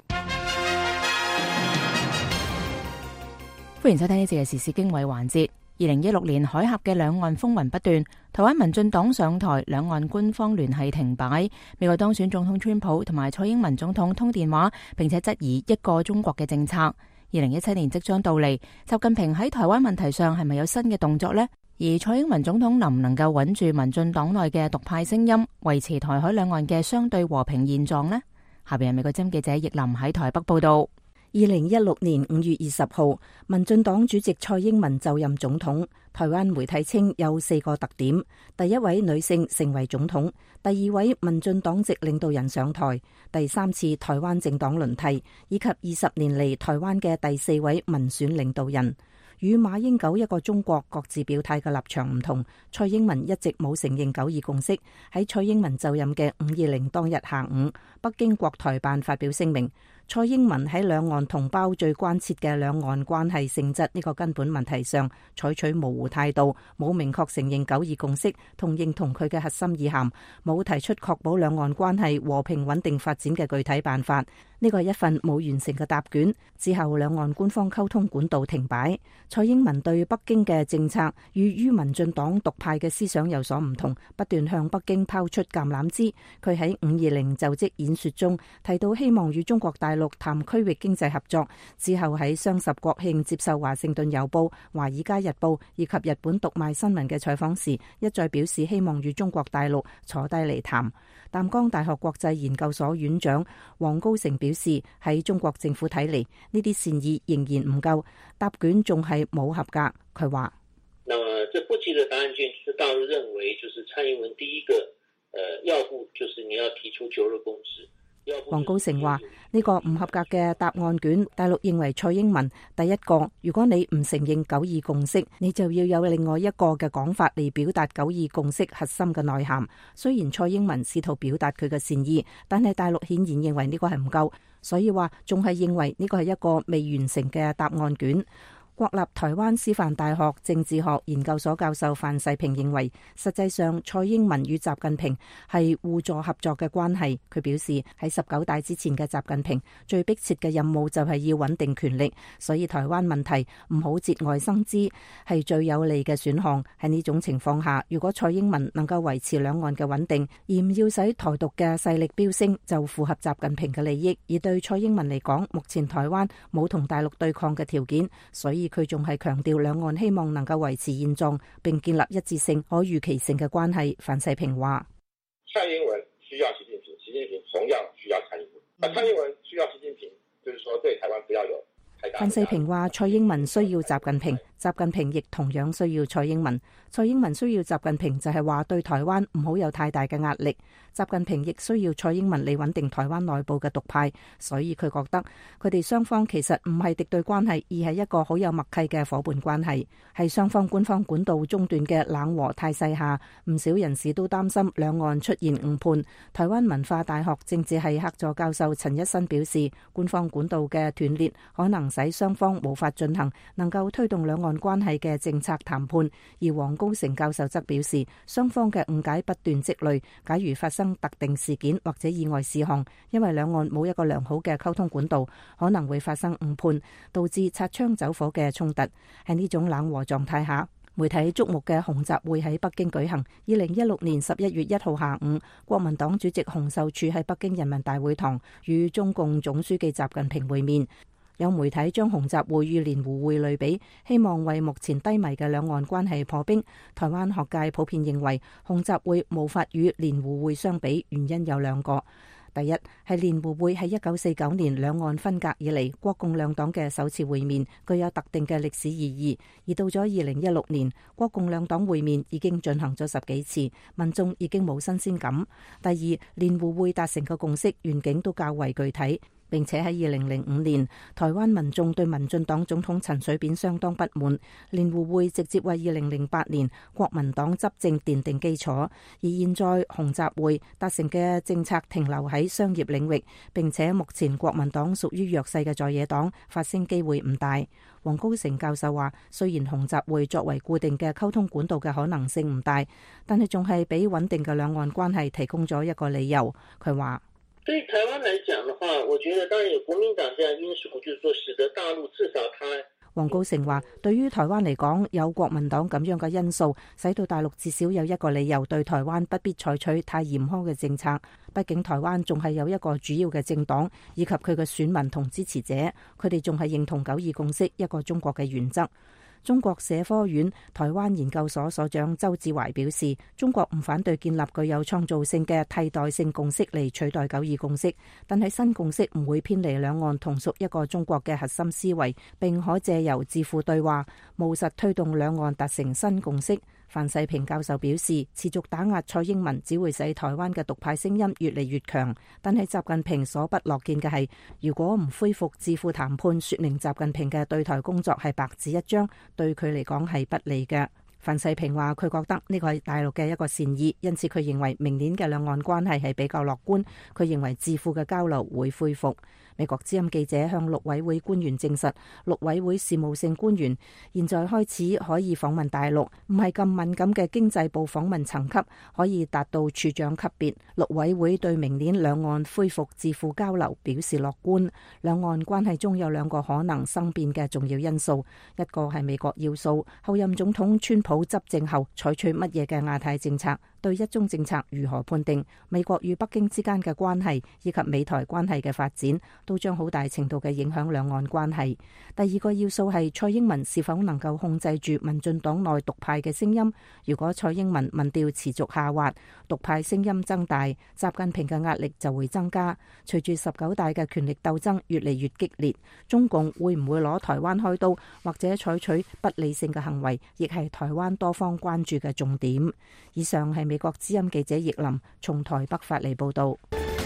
歡迎收聽呢節嘅時事經緯環節。二零一六年海峽嘅兩岸風雲不斷，台灣民進黨上台，兩岸官方聯繫停擺。美國當選總統川普同埋蔡英文總統通電話，並且質疑一個中國嘅政策。二零一七年即將到嚟，習近平喺台灣問題上係咪有新嘅動作呢？而蔡英文總統能唔能夠穩住民進黨內嘅獨派聲音，維持台海兩岸嘅相對和平現狀呢？下邊係美國之音記者易林喺台北報道。 二零一六年五月二十號，民進黨主席蔡英文就任總統。台灣媒體稱有四個特點：第一位女性成為總統，第二位民進黨籍領導人上台，第三次台灣政黨輪替，以及二十年嚟台灣嘅第四位民選領導人。與馬英九一個中國各自表態嘅立場唔同，蔡英文一直冇承認九二共識。喺蔡英文就任嘅五二零當日下午，北京國台辦發表聲明，蔡英文喺兩岸同胞最關切嘅兩岸關係性質呢個根本問題上採取模糊態度，冇明確承認九二共識同認同佢嘅核心意涵，冇提出確保兩岸關係和平穩定發展嘅具體辦法。呢個係一份冇完成嘅答卷。之後兩岸官方溝通管道停擺。蔡英文對北京嘅政策與於民進黨獨派嘅思想有所唔同，不斷向北京拋出橄欖枝。佢喺五二零就職演說中提到希望與中國大陸談區域經濟合作。之後喺雙十國慶接受華盛頓郵報、華爾街日報以及日本讀賣新聞嘅採訪時，一再表示希望與中國大陸坐低嚟談。淡江大學國際研究所院長黃高成表示，喺中國政府睇嚟，呢啲善意仍然唔夠，答卷仲係冇合格。佢話： 那麼這不及格答案卷就是大陸認為就是蔡英文第一個，呃，要務就是你要提出九二共識。 黃高成話：呢個唔合格嘅答案卷，大陸認為蔡英文第一個，如果你唔承認九二共識，你就要有另外一個嘅講法嚟表達九二共識核心嘅內涵。雖然蔡英文試圖表達佢嘅善意，但係大陸顯然認為呢個係唔夠，所以話仲係認為呢個係一個未完成嘅答案卷。國立台灣師範大學政治學研究所教授范世平認為，實際上蔡英文與習近平係互助合作嘅關係。佢表示，喺十九大之前嘅習近平最迫切嘅任務就係要穩定權力，所以台灣問題唔好節外生枝係最有利嘅選項。喺呢種情況下，如果蔡英文能夠維持兩岸嘅穩定，而唔要使台獨嘅勢力飆升，就符合習近平嘅利益。而對蔡英文嚟講，目前台灣冇同大陸對抗嘅條件，所以佢仲係強調兩岸希望能夠維持現狀，並建立一致性、可預期性嘅關係。范世平話： 蔡英文需要習近平，習近平同樣需要蔡英文。啊，蔡英文需要習近平，就是說對台灣不要有太大。 范世平話：蔡英文需要習近平，習近平亦同樣需要蔡英文。蔡英文需要習近平就係話對台灣唔好有太大嘅壓力。習近平亦需要蔡英文嚟穩定台灣內部嘅獨派，所以佢覺得佢哋雙方其實唔係敵對關係，而係一個好有默契嘅夥伴關係。喺雙方官方管道中斷嘅冷和態勢下，唔少人士都擔心兩岸出現誤判。台灣文化大學政治系客座教授陳一新表示，官方管道嘅斷裂可能使雙方無法進行能夠推動兩岸關係嘅政策談判。而黃高成教授則表示，雙方嘅誤解不斷積累，假如發生特定事件或者意外事項，因為兩岸冇一個良好嘅溝通管道，可能會發生誤判，導致擦槍走火嘅衝突。喺呢種冷和狀態下，媒體矚目嘅洪習會喺北京舉行。二零一六年十一月一號下午，國民黨主席洪秀柱喺北京人民大會堂與中共總書記習近平會面。有媒體將洪習會與蓮湖會類比，希望為目前低迷嘅兩岸關係破冰。台灣學界普遍認為洪習會無法與蓮湖會相比，原因有兩個。 第一係聯互會喺一九四九年兩岸分隔以嚟，國共兩黨嘅首次會面，具有特定嘅歷史意義。而到咗二零一六年，國共兩黨會面已經進行咗十幾次，民眾已經冇新鮮感。第二，聯互會達成嘅共識願景都較為具體。並且喺二零零五年，台灣民眾對民進黨總統陳水扁相當不滿，聯互會直接為二零零八年國民黨執政奠定基礎。而現在洪習會達成嘅政策停留喺商業領域，並且目前國民黨屬於弱勢嘅在野黨，發聲機會唔大。黃高成教授話，雖然洪習會作為固定嘅溝通管道嘅可能性唔大，但係仲係俾穩定嘅兩岸關係提供咗一個理由。佢話， 對台灣來講的話，我覺得當然有國民黨這樣因素，就是說使得大陸至少他。 黃高成話，對於台灣嚟講，有國民黨咁樣嘅因素，使到大陸至少有一個理由對台灣不必採取太嚴苛嘅政策。畢竟台灣仲係有一個主要嘅政黨，以及佢嘅選民同支持者，佢哋仲係認同九二共識一個中國嘅原則。中國社科院台灣研究所所長周志懷表示，中國唔反對建立具有創造性嘅替代性共識嚟取代九二共識，但係新共識唔會偏離兩岸同屬一個中國嘅核心思維，並可借由智庫對話務實推動兩岸達成新共識。范世平教授表示，持續打壓蔡英文只會使台灣嘅獨派聲音越嚟越強，但係習近平所不樂見嘅係，如果唔恢復智庫談判，說明習近平嘅對台工作係白紙一張，對佢嚟講係不利嘅。范世平話，佢覺得呢個係大陸嘅一個善意，因此佢認為明年嘅兩岸關係係比較樂觀，佢認為智庫嘅交流會恢復。美國之音記者向陸委會官員證實，陸委會事務性官員現在開始可以訪問大陸，唔係咁敏感嘅經濟部訪問層級，可以達到處長級別。陸委會對明年兩岸恢復智庫交流表示樂觀。兩岸關係中有兩個可能生變嘅重要因素，一個係美國要數後任總統川普執政後採取乜嘢嘅亞太政策，對一中政策如何判定，美國與北京之間嘅關係以及美台關係嘅發展，都將好大程度嘅影響兩岸關係。第二個要素係蔡英文是否能夠控制住民進黨內獨派嘅聲音。如果蔡英文民調持續下滑，獨派聲音增大，習近平嘅壓力就會增加。隨住十九大嘅權力鬥爭越嚟越激烈，中共會唔會攞台灣開刀，或者採取不理性嘅行為，亦係台灣多方關注嘅重點。以上係美國之音記者葉林從台北發嚟報道。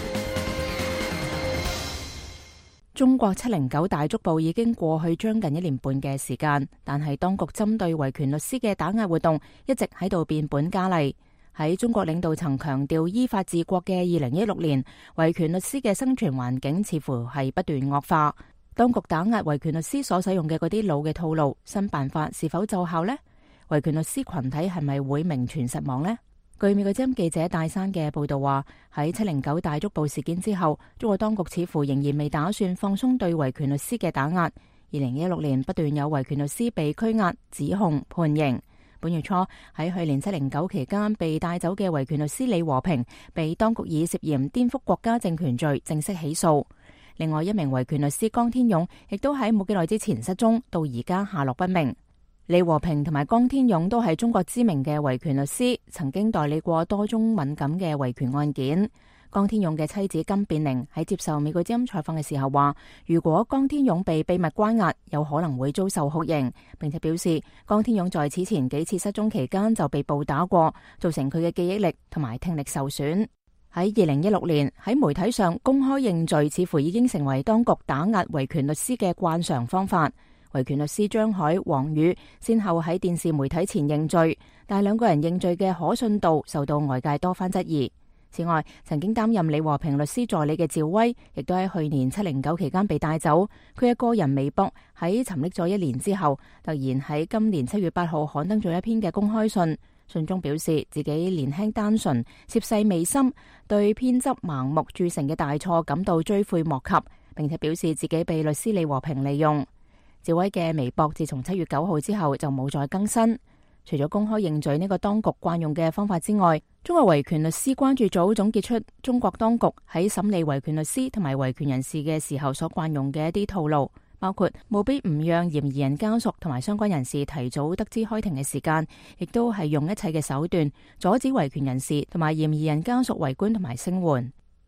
中國七零九大捉捕已經過去將近一年半嘅時間，但係當局針對維權律師嘅打壓活動一直喺度變本加厲。喺中國領導層強調依法治國嘅二零一六年，維權律師嘅生存環境似乎係不斷惡化。當局打壓維權律師所使用嘅嗰啲老嘅套路，新辦法是否奏效呢？維權律師群體係咪會名存實亡呢？據美國之音記者戴珊嘅報道話，喺七零九大捉捕事件之後，中國當局似乎仍然未打算放鬆對維權律師嘅打壓。二零一六年不斷有維權律師被拘押、指控、判刑。本月初喺去年七零九期間被帶走嘅維權律師李和平，被當局以涉嫌顛覆國家政權罪正式起訴。另外一名維權律師江天勇亦都喺冇幾耐之前失蹤，到而家下落不明。李和平同埋江天勇都係中國知名嘅維權律師，曾經代理過多宗敏感嘅維權案件。江天勇嘅妻子金變玲喺接受美國之音採訪嘅時候話，如果江天勇被秘密關押，有可能會遭受酷刑，並且表示江天勇在此前幾次失蹤期間就被暴打過，造成佢嘅記憶力同埋聽力受損。喺二零一六年喺媒體上公開認罪，似乎已經成為當局打壓維權律師嘅慣常方法。維權律師張海、黃宇先後喺電視媒體前認罪，但係兩個人認罪嘅可信度受到外界多番質疑。此外，曾經擔任李和平律師助理嘅趙薇，亦都喺去年七零九期間被帶走。佢嘅個人微博喺沉溺咗一年之後，突然喺今年七月八號刊登咗一篇嘅公開信，信中表示自己年輕單純、涉世未深，對偏執盲目鑄成嘅大錯感到追悔莫及，並且表示自己被律師李和平利用。趙薇嘅微博自從七月九號之後就冇再更新。除咗公開認罪呢個當局慣用嘅方法之外，中國維權律師關注組總結出中國當局喺審理維權律師同埋維權人士嘅時候所慣用嘅一啲套路，包括務必唔讓嫌疑人家屬同埋相關人士提早得知開庭嘅時間，亦都係用一切嘅手段阻止維權人士同埋嫌疑人家屬圍觀同埋聲援。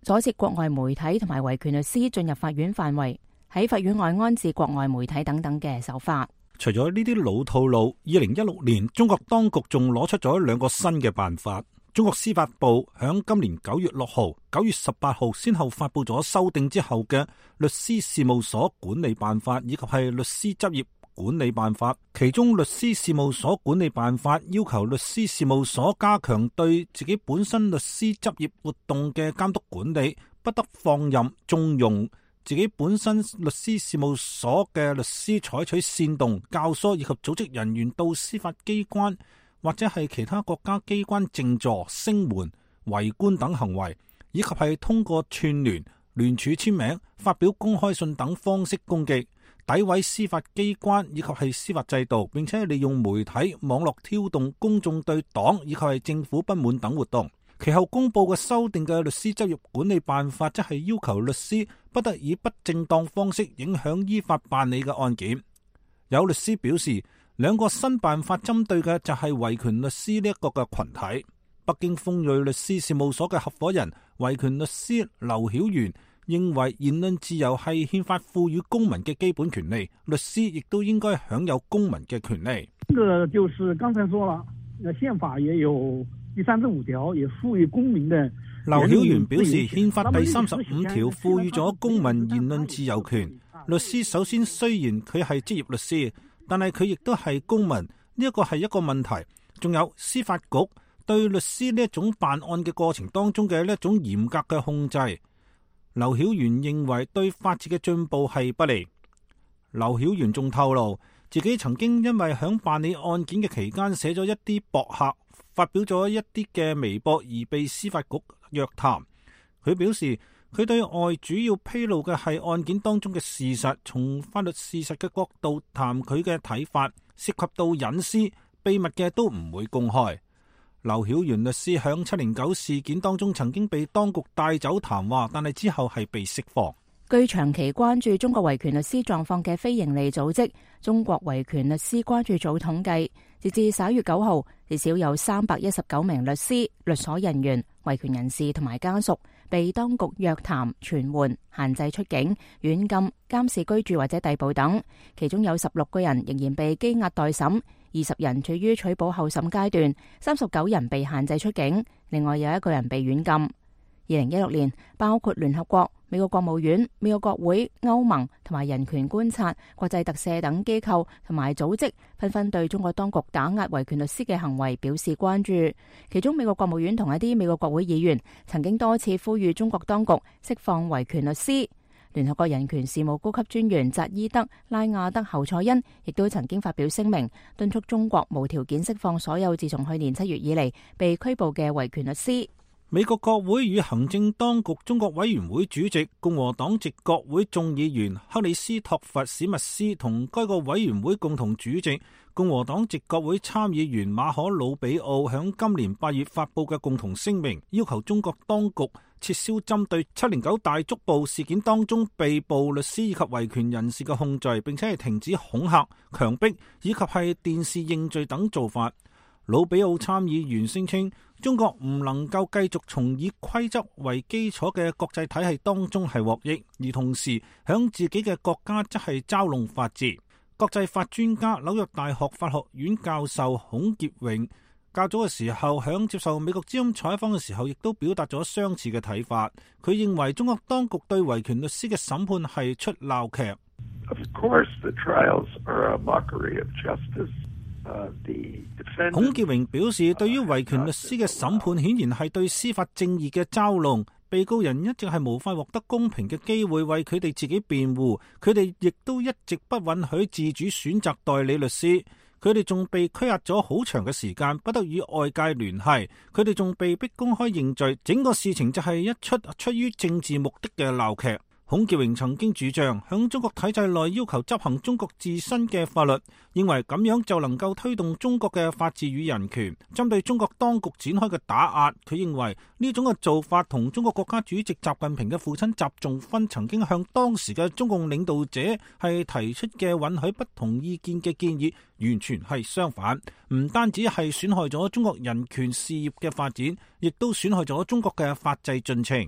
阻截國外媒體同埋維權律師進入法院範圍，喺法院外安置國外媒體等等嘅手法。 除咗呢啲老套路，二零一六年中國當局仲攞出咗兩個新嘅辦法。中國司法部響今年九月六號、九月十八號先後發布咗修訂之後嘅律師事務所管理辦法，以及係律師執業管理辦法。其中律師事務所管理辦法要求律師事務所加強對自己本身律師執業活動嘅監督管理，不得放任縱容自己本身律師事務所嘅律師採取煽動、教唆以及組織人員到司法機關或者係其他國家機關靜坐、聲援、圍觀等行為，以及係通過串聯、聯署簽名、發表公開信等方式攻擊、詆毀司法機關以及係司法制度，並且利用媒體、網絡挑動公眾對黨以及係政府不滿等活動。其後公布嘅修訂嘅律師執業管理辦法，則係要求律師不得以不正當方式影響依法辦理嘅案件。有律師表示，兩個新辦法針對嘅就係維權律師呢一個嘅群體。北京鋒銳律師事務所嘅合夥人維權律師劉曉元認為，言論自由係憲法賦予公民嘅基本權利，律師亦都應該享有公民嘅權利。 這個就是剛才說了，憲法也有第三十五條，也賦予公民的。 劉曉元表示，憲法第三十五條賦予咗公民言論自由權。律師首先雖然佢係職業律師，但係佢亦都係公民，呢一個係一個問題。仲有司法局對律師呢一種辦案嘅過程當中嘅呢一種嚴格嘅控制，劉曉元認為對法治嘅進步係不利。劉曉元仲透露，自己曾經因為響辦理案件嘅期間寫咗一啲博客，發表咗一啲嘅微博而被司法局約談。佢表示，佢對外主要披露嘅係案件當中嘅事實，從法律事實嘅角度談佢嘅睇法，涉及到隱私、秘密嘅都唔會公開。劉曉元律師響七零九事件當中曾經被當局帶走談話，但係之後係被釋放。 據長期關注中國維權律師狀況嘅非營利組織中國維權律師關注組統計，截至十一月九號，至少有三百一十九名律師、律所人員、維權人士同埋家屬被當局約談、傳喚、限制出境、軟禁、監視居住或者逮捕等，其中有十六個人仍然被羈押待審，二十人處於取保候審階段，三十九人被限制出境，另外有一個人被軟禁。二零一六年，包括聯合國、美國國務院、美國國會、歐盟同埋人權觀察、國際特赦等機構同埋組織紛紛對中國當局打壓維權律師嘅行為表示關注。其中，美國國務院同一啲美國國會議員曾經多次呼籲中國當局釋放維權律師。聯合國人權事務高級專員扎伊德拉亞德侯賽因亦都曾經發表聲明，敦促中國無條件釋放所有自從去年七月以嚟被拘捕嘅維權律師。 美國國會與行政當局中國委員會主席、共和黨籍國會眾議員克里斯托弗史密斯同該個委員會共同主席、共和黨籍國會參議員馬可魯比奧響今年八月發布嘅共同聲明，要求中國當局撤銷針對七零九大捉捕事件當中被捕律師以及維權人士嘅控罪，並且係停止恐嚇、強迫以及係電視認罪等做法。魯比奧參議員聲稱，中國唔能夠繼續從以規則為基礎嘅國際體系當中係獲益，而同時響自己嘅國家則係嘲弄法治。國際法專家、紐約大學法學院教授孔傑榮較早嘅時候響接受美國之音採訪嘅時候，亦都表達咗相似嘅睇法。佢認為中國當局對維權律師嘅審判係出鬧劇。 Of course, the trials are a mockery of justice. 孔傑榮表示，對於維權律師嘅審判顯然係對司法正義嘅嘲弄，被告人一直係無法獲得公平嘅機會為佢哋自己辯護，佢哋亦都一直不允許自主選擇代理律師，佢哋仲被拘押咗好長嘅時間，不得與外界聯繫，佢哋仲被逼公開認罪，整個事情就係一出出於政治目的嘅鬧劇。孔傑榮曾經主張響中國體制內要求執行中國自身嘅法律，認為咁樣就能夠推動中國嘅法治與人權。針對中國當局展開嘅打壓，佢認為呢種嘅做法同中國國家主席習近平嘅父親習仲勳曾經向當時嘅中共領導者係提出嘅允許不同意見嘅建議完全係相反，唔單止係損害咗中國人權事業嘅發展，亦都損害咗中國嘅法制進程。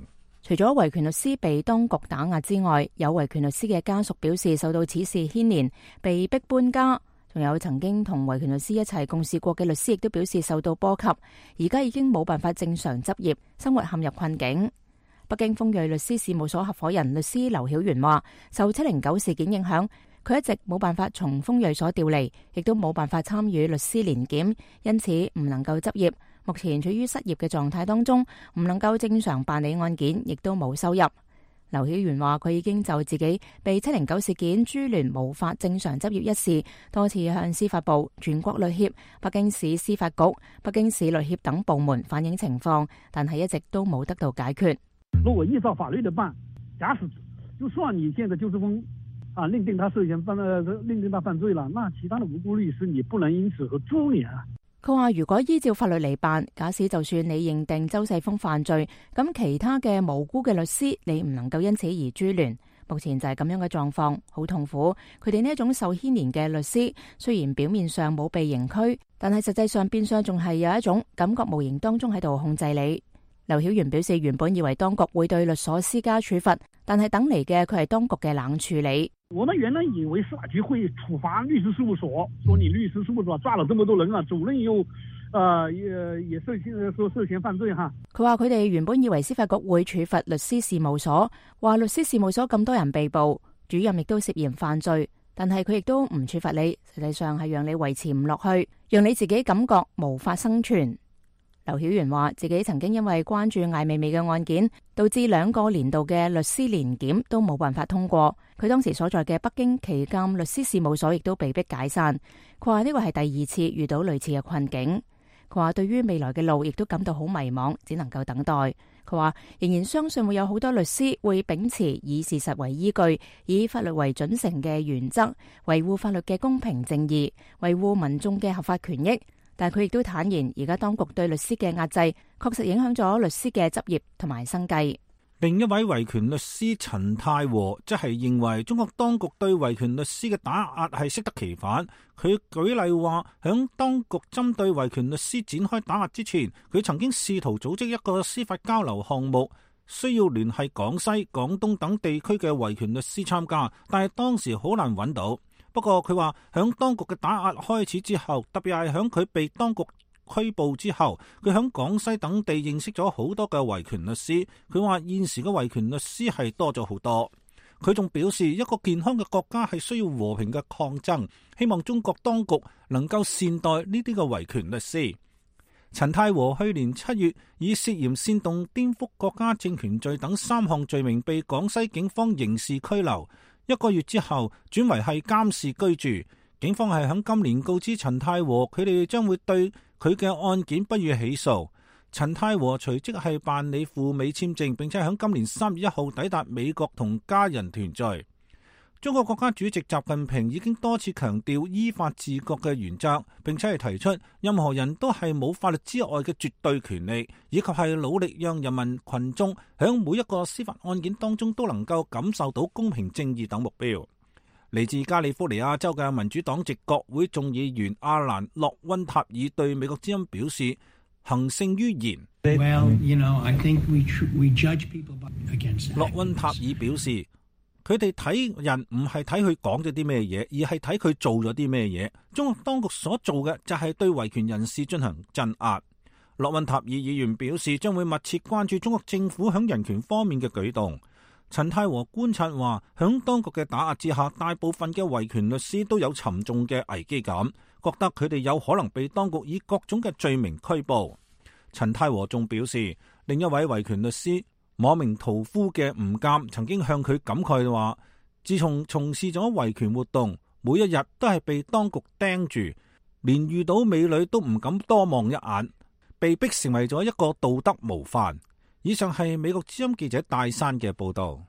除咗維權律師被當局打壓之外，有維權律師嘅家屬表示受到此事牽連，被逼搬家。仲有曾經同維權律師一齊共事過嘅律師亦都表示受到波及，而家已經冇辦法正常執業，生活陷入困境。北京豐銳律師事務所合夥人律師劉曉元話，受七零九事件影響，佢一直冇辦法從豐銳所調離，亦都冇辦法參與律師年檢，因此唔能夠執業。目前處於失業嘅狀態當中，唔能夠正常辦理案件，亦都冇收入。劉曉元話，佢已經就自己被七零九事件株連無法正常執業一事，多次向司法部、全國律協、北京市司法局、北京市律協等部門反映情況，但係一直都冇得到解決。 如果依照法律的辦，假使就算你現在周世峰啊認定他涉嫌犯呃認定他犯罪了，那其他的無辜律師你不能因此和株連啊。 佢話如果依照法律嚟辦，假使就算你認定周世峰犯罪，咁其他嘅無辜嘅律師你唔能夠因此而株聯。目前就係咁樣嘅狀況，好痛苦。佢哋呢一種受牽連嘅律師，雖然表面上冇被刑拘，但係實際上變相仲係有一種感覺無形當中喺度控制你。劉曉元表示，原本以為當局會對律所施加處罰，但係等嚟嘅佢係當局嘅冷處理。 我們原來以為司法局會處罰律師事務所，說你律師事務所抓了這麼多人啊，主任又，呃，也也涉嫌說涉嫌犯罪哈。 佢話佢哋原本以為司法局會處罰律師事務所，話律師事務所咁多人被捕，主任亦都涉嫌犯罪，但係佢亦都唔處罰你，實際上係讓你維持唔落去，讓你自己感覺無法生存。劉曉元話自己曾經因為關注艾未未嘅案件，導致兩個年度嘅律師年檢都冇辦法通過。佢當時所在嘅北京旗艦律師事務所亦都被迫解散。佢話呢個係第二次遇到類似嘅困境。佢話對於未來嘅路亦都感到好迷茫，只能夠等待。佢話仍然相信會有好多律師會秉持以事實為依據，以法律為準繩嘅原則，維護法律嘅公平正義，維護民眾嘅合法權益。但佢亦都坦言，而家當局對律師嘅壓制，確實影響咗律師嘅執業同埋生計。 另一位維權律師陳太和，即係認為中國當局對維權律師嘅打壓係適得其反。佢舉例話，響當局針對維權律師展開打壓之前，佢曾經試圖組織一個司法交流項目，需要聯繫廣西、廣東等地區嘅維權律師參加，但係當時好難揾到。不過佢話，響當局嘅打壓開始之後，特別係響佢被當局拘捕之後，佢響廣西等地認識咗好多嘅維權律師。佢話現時嘅維權律師係多咗好多。佢仲表示，一個健康嘅國家係需要和平嘅抗爭，希望中國當局能夠善待呢啲嘅維權律師。陳太和去年七月以涉嫌煽動顛覆國家政權罪等三項罪名被廣西警方刑事拘留。一個月之後轉為係監視居住，警方係響今年告知陳太和，佢哋將會對佢嘅案件不予起訴。陳太和隨即係辦理赴美簽證，並且響今年三月一號抵達美國同家人團聚。中國國家主席習近平已經多次強調依法治國嘅原則，並且係提出任何人都係冇法律之外嘅絕對權利，以及係努力讓人民群眾響每一個司法案件當中都能夠感受到公平正義等目標。嚟自加利福尼亞州嘅民主黨籍國會眾議員阿蘭洛溫塔爾對美國之音表示，行勝於言。 Well, you know, I think we we judge people against that. 洛溫塔爾表示，佢哋睇人唔係睇佢講咗啲咩嘢，而係睇佢做咗啲咩嘢。中國當局所做嘅就係對維權人士進行鎮壓。洛溫塔爾議員表示，將會密切關注中國政府響人權方面嘅舉動。陳太和觀察話，響當局嘅打壓之下，大部分嘅維權律師都有沉重嘅危機感，覺得佢哋有可能被當局以各種嘅罪名拘捕。陳太和仲表示，另一位維權律師網名屠夫嘅吳鑑曾經向佢感慨話，自從從事咗維權活動，每一日都係被當局盯住，連遇到美女都唔敢多望一眼，被逼成為咗一個道德模範。以上係美國之音記者戴珊嘅報道。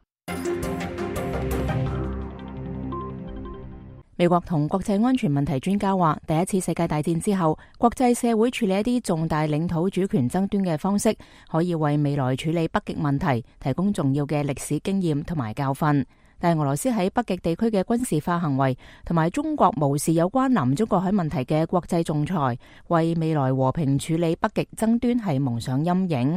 美國同國際安全問題專家話，第一次世界大戰之後，國際社會處理一啲重大領土主權爭端嘅方式，可以為未來處理北極問題提供重要嘅歷史經驗同埋教訓。但係俄羅斯喺北極地區嘅軍事化行為，同埋中國無視有關南中國海問題嘅國際仲裁，為未來和平處理北極爭端係蒙上陰影。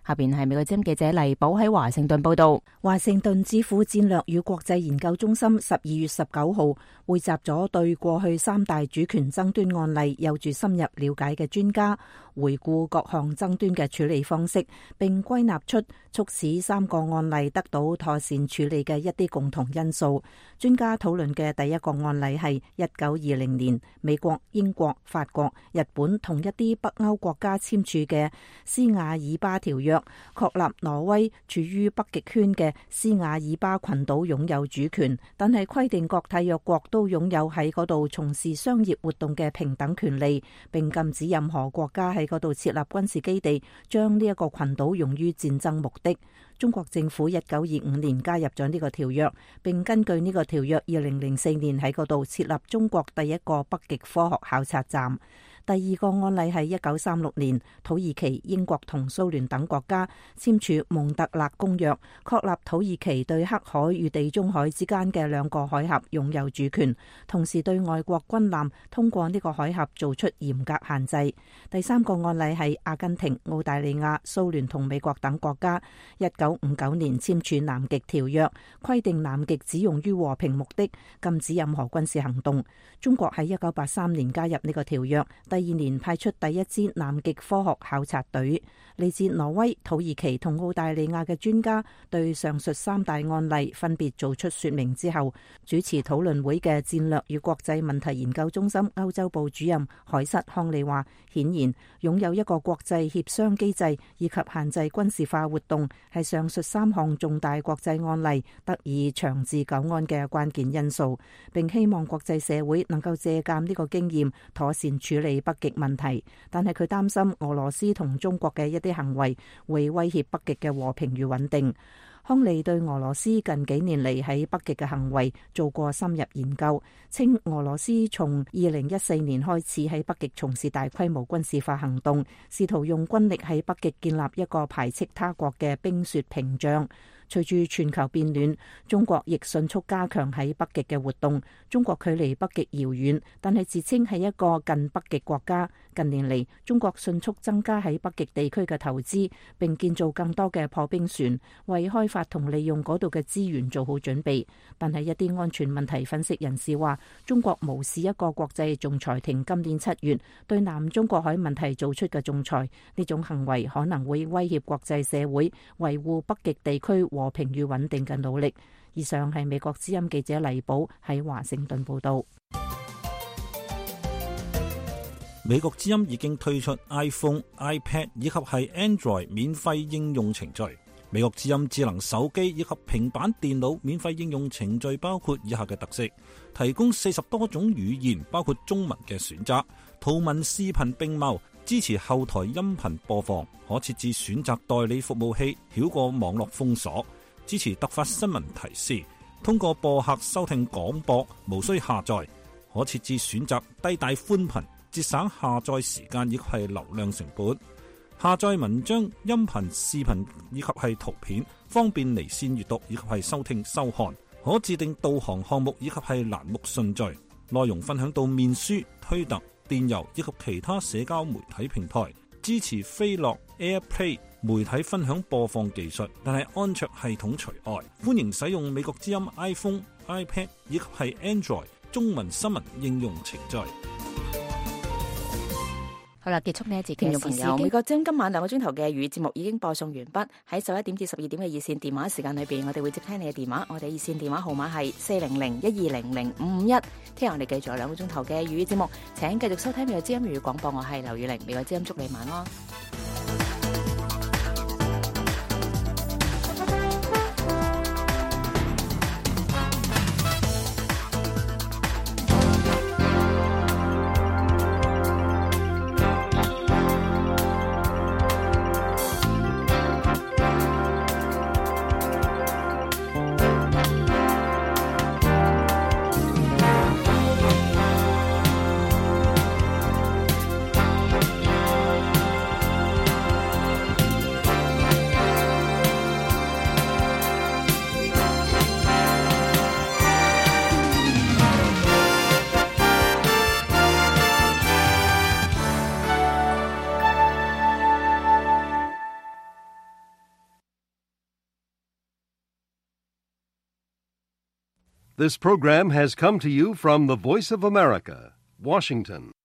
下邊係美國之音記者黎寶喺華盛頓報道。 華盛頓智庫戰略與國際研究中心十二月十九號匯集咗對過去三大主權爭端案例有住深入了解嘅專家，回顧各項爭端嘅處理方式，並歸納出促使三個案例得到妥善處理嘅一啲共同因素。專家討論嘅第一個案例係一九二零年美國、英國、法國、日本同一啲北歐國家簽署嘅斯瓦爾巴條約，確立挪威處於北極圈嘅斯瓦爾巴群島擁有主權，但係規定各締約國都擁有喺嗰度從事商業活動嘅平等權利，並禁止任何國家喺嗰度設立軍事基地，將呢一個群島用於戰爭目的。中國政府一九二五年加入咗呢個條約，並根據呢個條約，二零零四年喺嗰度設立中國第一個北極科學考察站。第二個案例係一九三六年，土耳其、英國同蘇聯等國家簽署蒙特勒公約，確立土耳其對黑海與地中海之間嘅兩個海峽擁有主權，同時對外國軍艦通過呢個海峽做出嚴格限制。第三個案例係阿根廷、澳大利亞、蘇聯同美國等國家一九五九年簽署南極條約，規定南極只用於和平目的，禁止任何軍事行動。中國喺一九八三年加入呢個條約，第二年派出第一支南極科學考察隊，嚟自挪威、土耳其同澳大利亞嘅專家對上述三大案例分別做出說明之後，主持討論會嘅戰略與國際問題研究中心歐洲部主任海瑟康利話，顯然擁有一個國際協商機制以及限制軍事化活動係上述三項重大國際案例得以長治久安嘅關鍵因素，並希望國際社會能夠借鑒呢個經驗，妥善處理北極問題。但係佢擔心俄羅斯同中國嘅一啲行為會威脅北極嘅和平與穩定。康利對俄羅斯近幾年嚟喺北極嘅行為做過深入研究，稱俄羅斯從二零一四年開始喺北極從事大規模軍事化行動，試圖用軍力喺北極建立一個排斥他國嘅冰雪屏障。隨住全球變暖，中國亦迅速加強喺北極嘅活動。中國距離北極遙遠，但係自稱係一個近北極國家。近年嚟，中國迅速增加喺北極地區嘅投資，並建造更多嘅破冰船，為開發同利用嗰度嘅資源做好準備。但係一啲安全問題分析人士話，中國無視一個國際仲裁庭今年七月對南中國海問題做出嘅仲裁，呢種行為可能會威脅國際社會維護北極地區和平與穩定嘅努力。以上係美國之音記者黎寶喺華盛頓報道。 美國之音已經推出 iPhone、iPad 以及係 Android 免費應用程序。美國之音智能手機以及平板電腦免費應用程序包括以下嘅特色：提供四十多種語言，包括中文嘅選擇，圖文視頻並茂，支持後台音頻播放，可設置選擇代理服務器，繞過網絡封鎖，支持突發新聞提示，通過播客收聽廣播，無需下載，可設置選擇低帶寬頻，節省下載時間以及係流量成本。下載文章、音頻、視頻以及係圖片，方便離線閱讀以及係收聽收看。可自定導航項目以及係欄目順序。內容分享到面書、推特、電郵以及其他社交媒體平台。支持飛樂 AirPlay 媒體分享播放技術，但係安卓系統除外。歡迎使用美國之音 iPhone、iPad 以及係 Android 中文新聞應用程序。 好啦，結束呢一節嘅朋友，美國之音今晚兩個鐘頭嘅粵語節目已經播送完畢。喺十一點至十二點嘅熱線電話時間裏邊，我哋會接聽你嘅電話。我哋熱線電話號碼係四零零一二零零五五一。聽日我哋繼續有兩個鐘頭嘅粵語節目，請繼續收聽美國之音粵語廣播。我係劉雨玲，美國之音祝你晚安。 This program has come to you from the Voice of America, Washington.